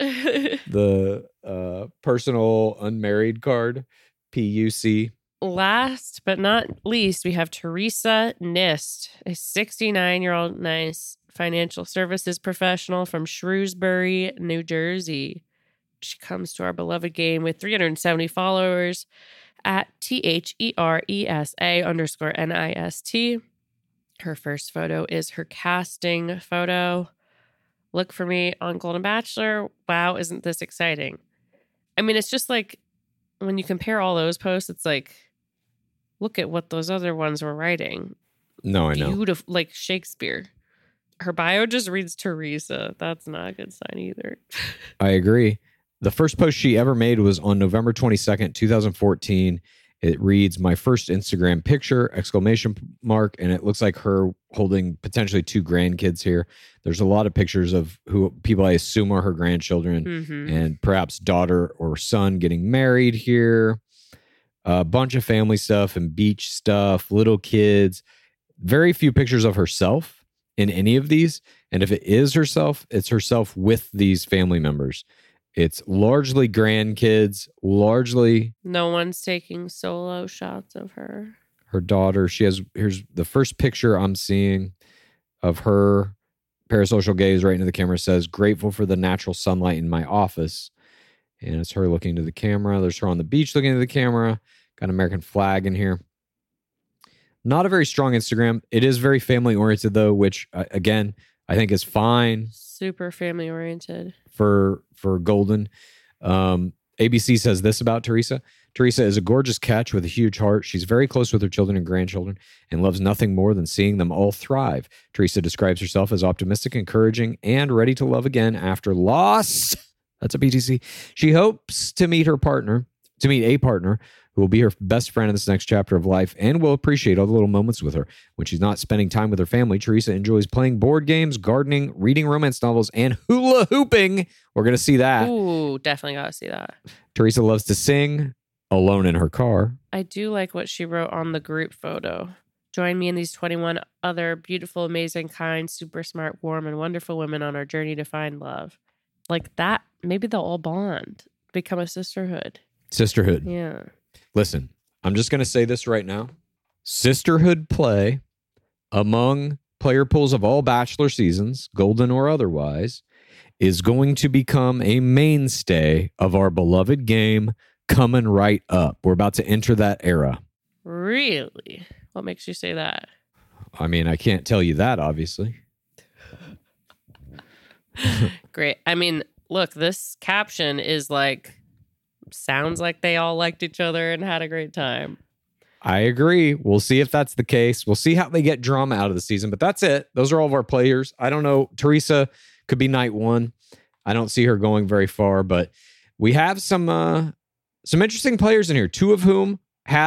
The uh, personal unmarried card, P U C. Last but not least, we have Teresa Nist, a sixty-nine-year-old nice financial services professional from Shrewsbury, New Jersey. She comes to our beloved game with three hundred seventy followers at T H E R E S A underscore N I S T. Her first photo is her casting photo. Look for me on Golden Bachelor. Wow, isn't this exciting? I mean, it's just like when you compare all those posts, it's like, look at what those other ones were writing. No, I know. Beautiful, like Shakespeare. Her bio just reads Teresa. That's not a good sign either. I agree. The first post she ever made was on November twenty-second, twenty fourteen. It reads, "My first Instagram picture, exclamation mark," and it looks like her holding potentially two grandkids here. There's a lot of pictures of who people I assume are her grandchildren, Mm-hmm. and perhaps daughter or son getting married here. A bunch of family stuff and beach stuff, little kids. Very few pictures of herself in any of these. And if it is herself, it's herself with these family members. It's largely grandkids, largely No one's taking solo shots of her. her daughter. She has, here's the first picture I'm seeing of her. Parasocial gaze right into the camera, says, "Grateful for the natural sunlight in my office." And it's her looking to the camera. There's her on the beach looking to the camera. Got an American flag in here. Not a very strong Instagram. It is very family oriented though, which uh, again, I think is fine. Super family oriented. For for Golden. Um, A B C says this about Teresa. Teresa is a gorgeous catch with a huge heart. She's very close with her children and grandchildren and loves nothing more than seeing them all thrive. Teresa describes herself as optimistic, encouraging, and ready to love again after loss. That's a P T C. She hopes to meet her partner, to meet a partner who will be her best friend in this next chapter of life and will appreciate all the little moments with her. When she's not spending time with her family, Teresa enjoys playing board games, gardening, reading romance novels, and hula hooping. We're going to see that. Ooh, definitely got to see that. Teresa loves to sing alone in her car. I do like what she wrote on the group photo. "Join me and these twenty-one other beautiful, amazing, kind, super smart, warm, and wonderful women on our journey to find love." Like that, maybe they'll all bond, become a sisterhood. Sisterhood. Yeah. Listen, I'm just going to say this right now. Sisterhood play among player pools of all Bachelor seasons, Golden or otherwise, is going to become a mainstay of our beloved game coming right up. We're about to enter that era. Really? What makes you say that? I mean, I can't tell you that, obviously. Great. I mean, look, this caption is like, sounds like they all liked each other and had a great time. I agree. We'll see if that's the case. We'll see how they get drama out of the season, but that's it. Those are all of our players. I don't know. Teresa could be night one. I don't see her going very far, but we have some uh, some interesting players in here, two of whom have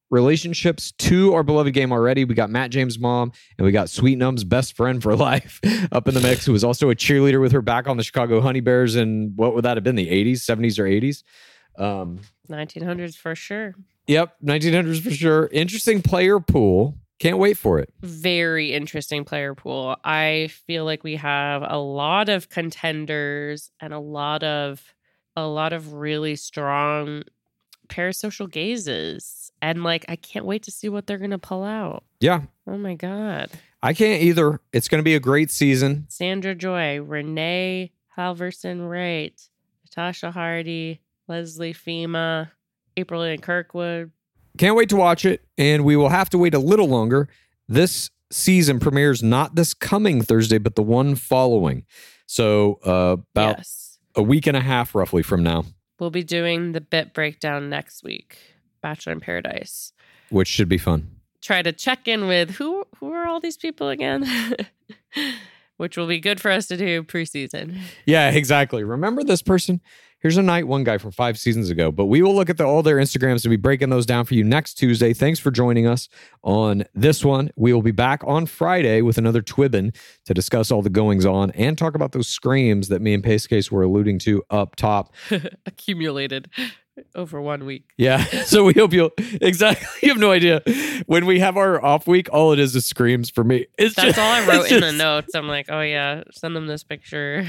relationships to our beloved game already. We got Matt James' mom, and we got Sweet Num's best friend for life up in the mix, who was also a cheerleader with her back on the Chicago Honey Bears in, what would that have been, the eighties, seventies or eighties? Um, nineteen hundreds for sure. Yep, nineteen hundreds for sure. Interesting player pool. Can't wait for it. Very interesting player pool. I feel like we have a lot of contenders and a lot of a lot of really strong parasocial gazes. And like, I can't wait to see what they're going to pull out. Yeah. Oh my God. I can't either. It's going to be a great season. Sandra Joy, Renee Halverson Wright, Natasha Hardy, Leslie Fema, April Lynn Kirkwood. Can't wait to watch it, and we will have to wait a little longer. This season premieres not this coming Thursday, but the one following. So uh, about yes. a week and a half roughly from now. We'll be doing the bit breakdown next week, Bachelor in Paradise. Which should be fun. Try to check in with who who are all these people again? Which will be good for us to do preseason. Yeah, exactly. Remember this person? Here's a night one guy from five seasons ago, but we will look at the, all their Instagrams and be breaking those down for you next Tuesday. Thanks for joining us on this one. We will be back on Friday with another Twibbin to discuss all the goings on and talk about those screams that me and Pace Case were alluding to up top. Accumulated over one week. Yeah. So we hope you'll exactly. You have no idea. When we have our off week, all it is is screams for me. It's That's just, all I wrote in just, the notes. I'm like, oh yeah, send them this picture.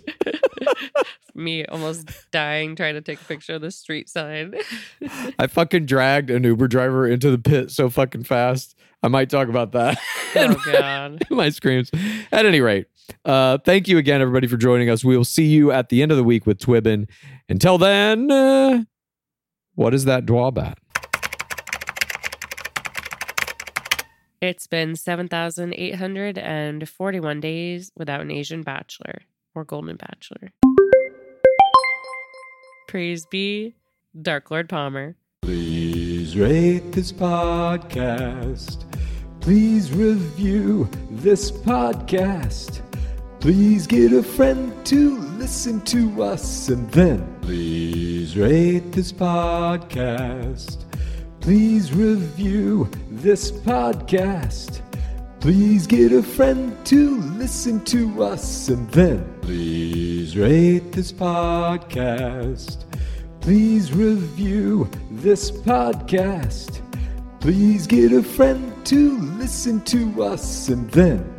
Me almost dying trying to take a picture of the street sign. I fucking dragged an Uber driver into the pit so fucking fast. I might talk about that. Oh God. My screams. At any rate, uh, thank you again, everybody, for joining us. We will see you at the end of the week with Twibbin. Until then, uh, what is that drawback? It's been seven thousand eight hundred forty-one days without an Asian bachelor or golden bachelor. Praise be Dark Lord Palmer. Please rate this podcast. Please review this podcast. Please get a friend to listen to us. And then please rate this podcast. Please review this podcast. Please get a friend to listen to us. And then please rate this podcast. Please review this podcast. Please get a friend to listen to us. And then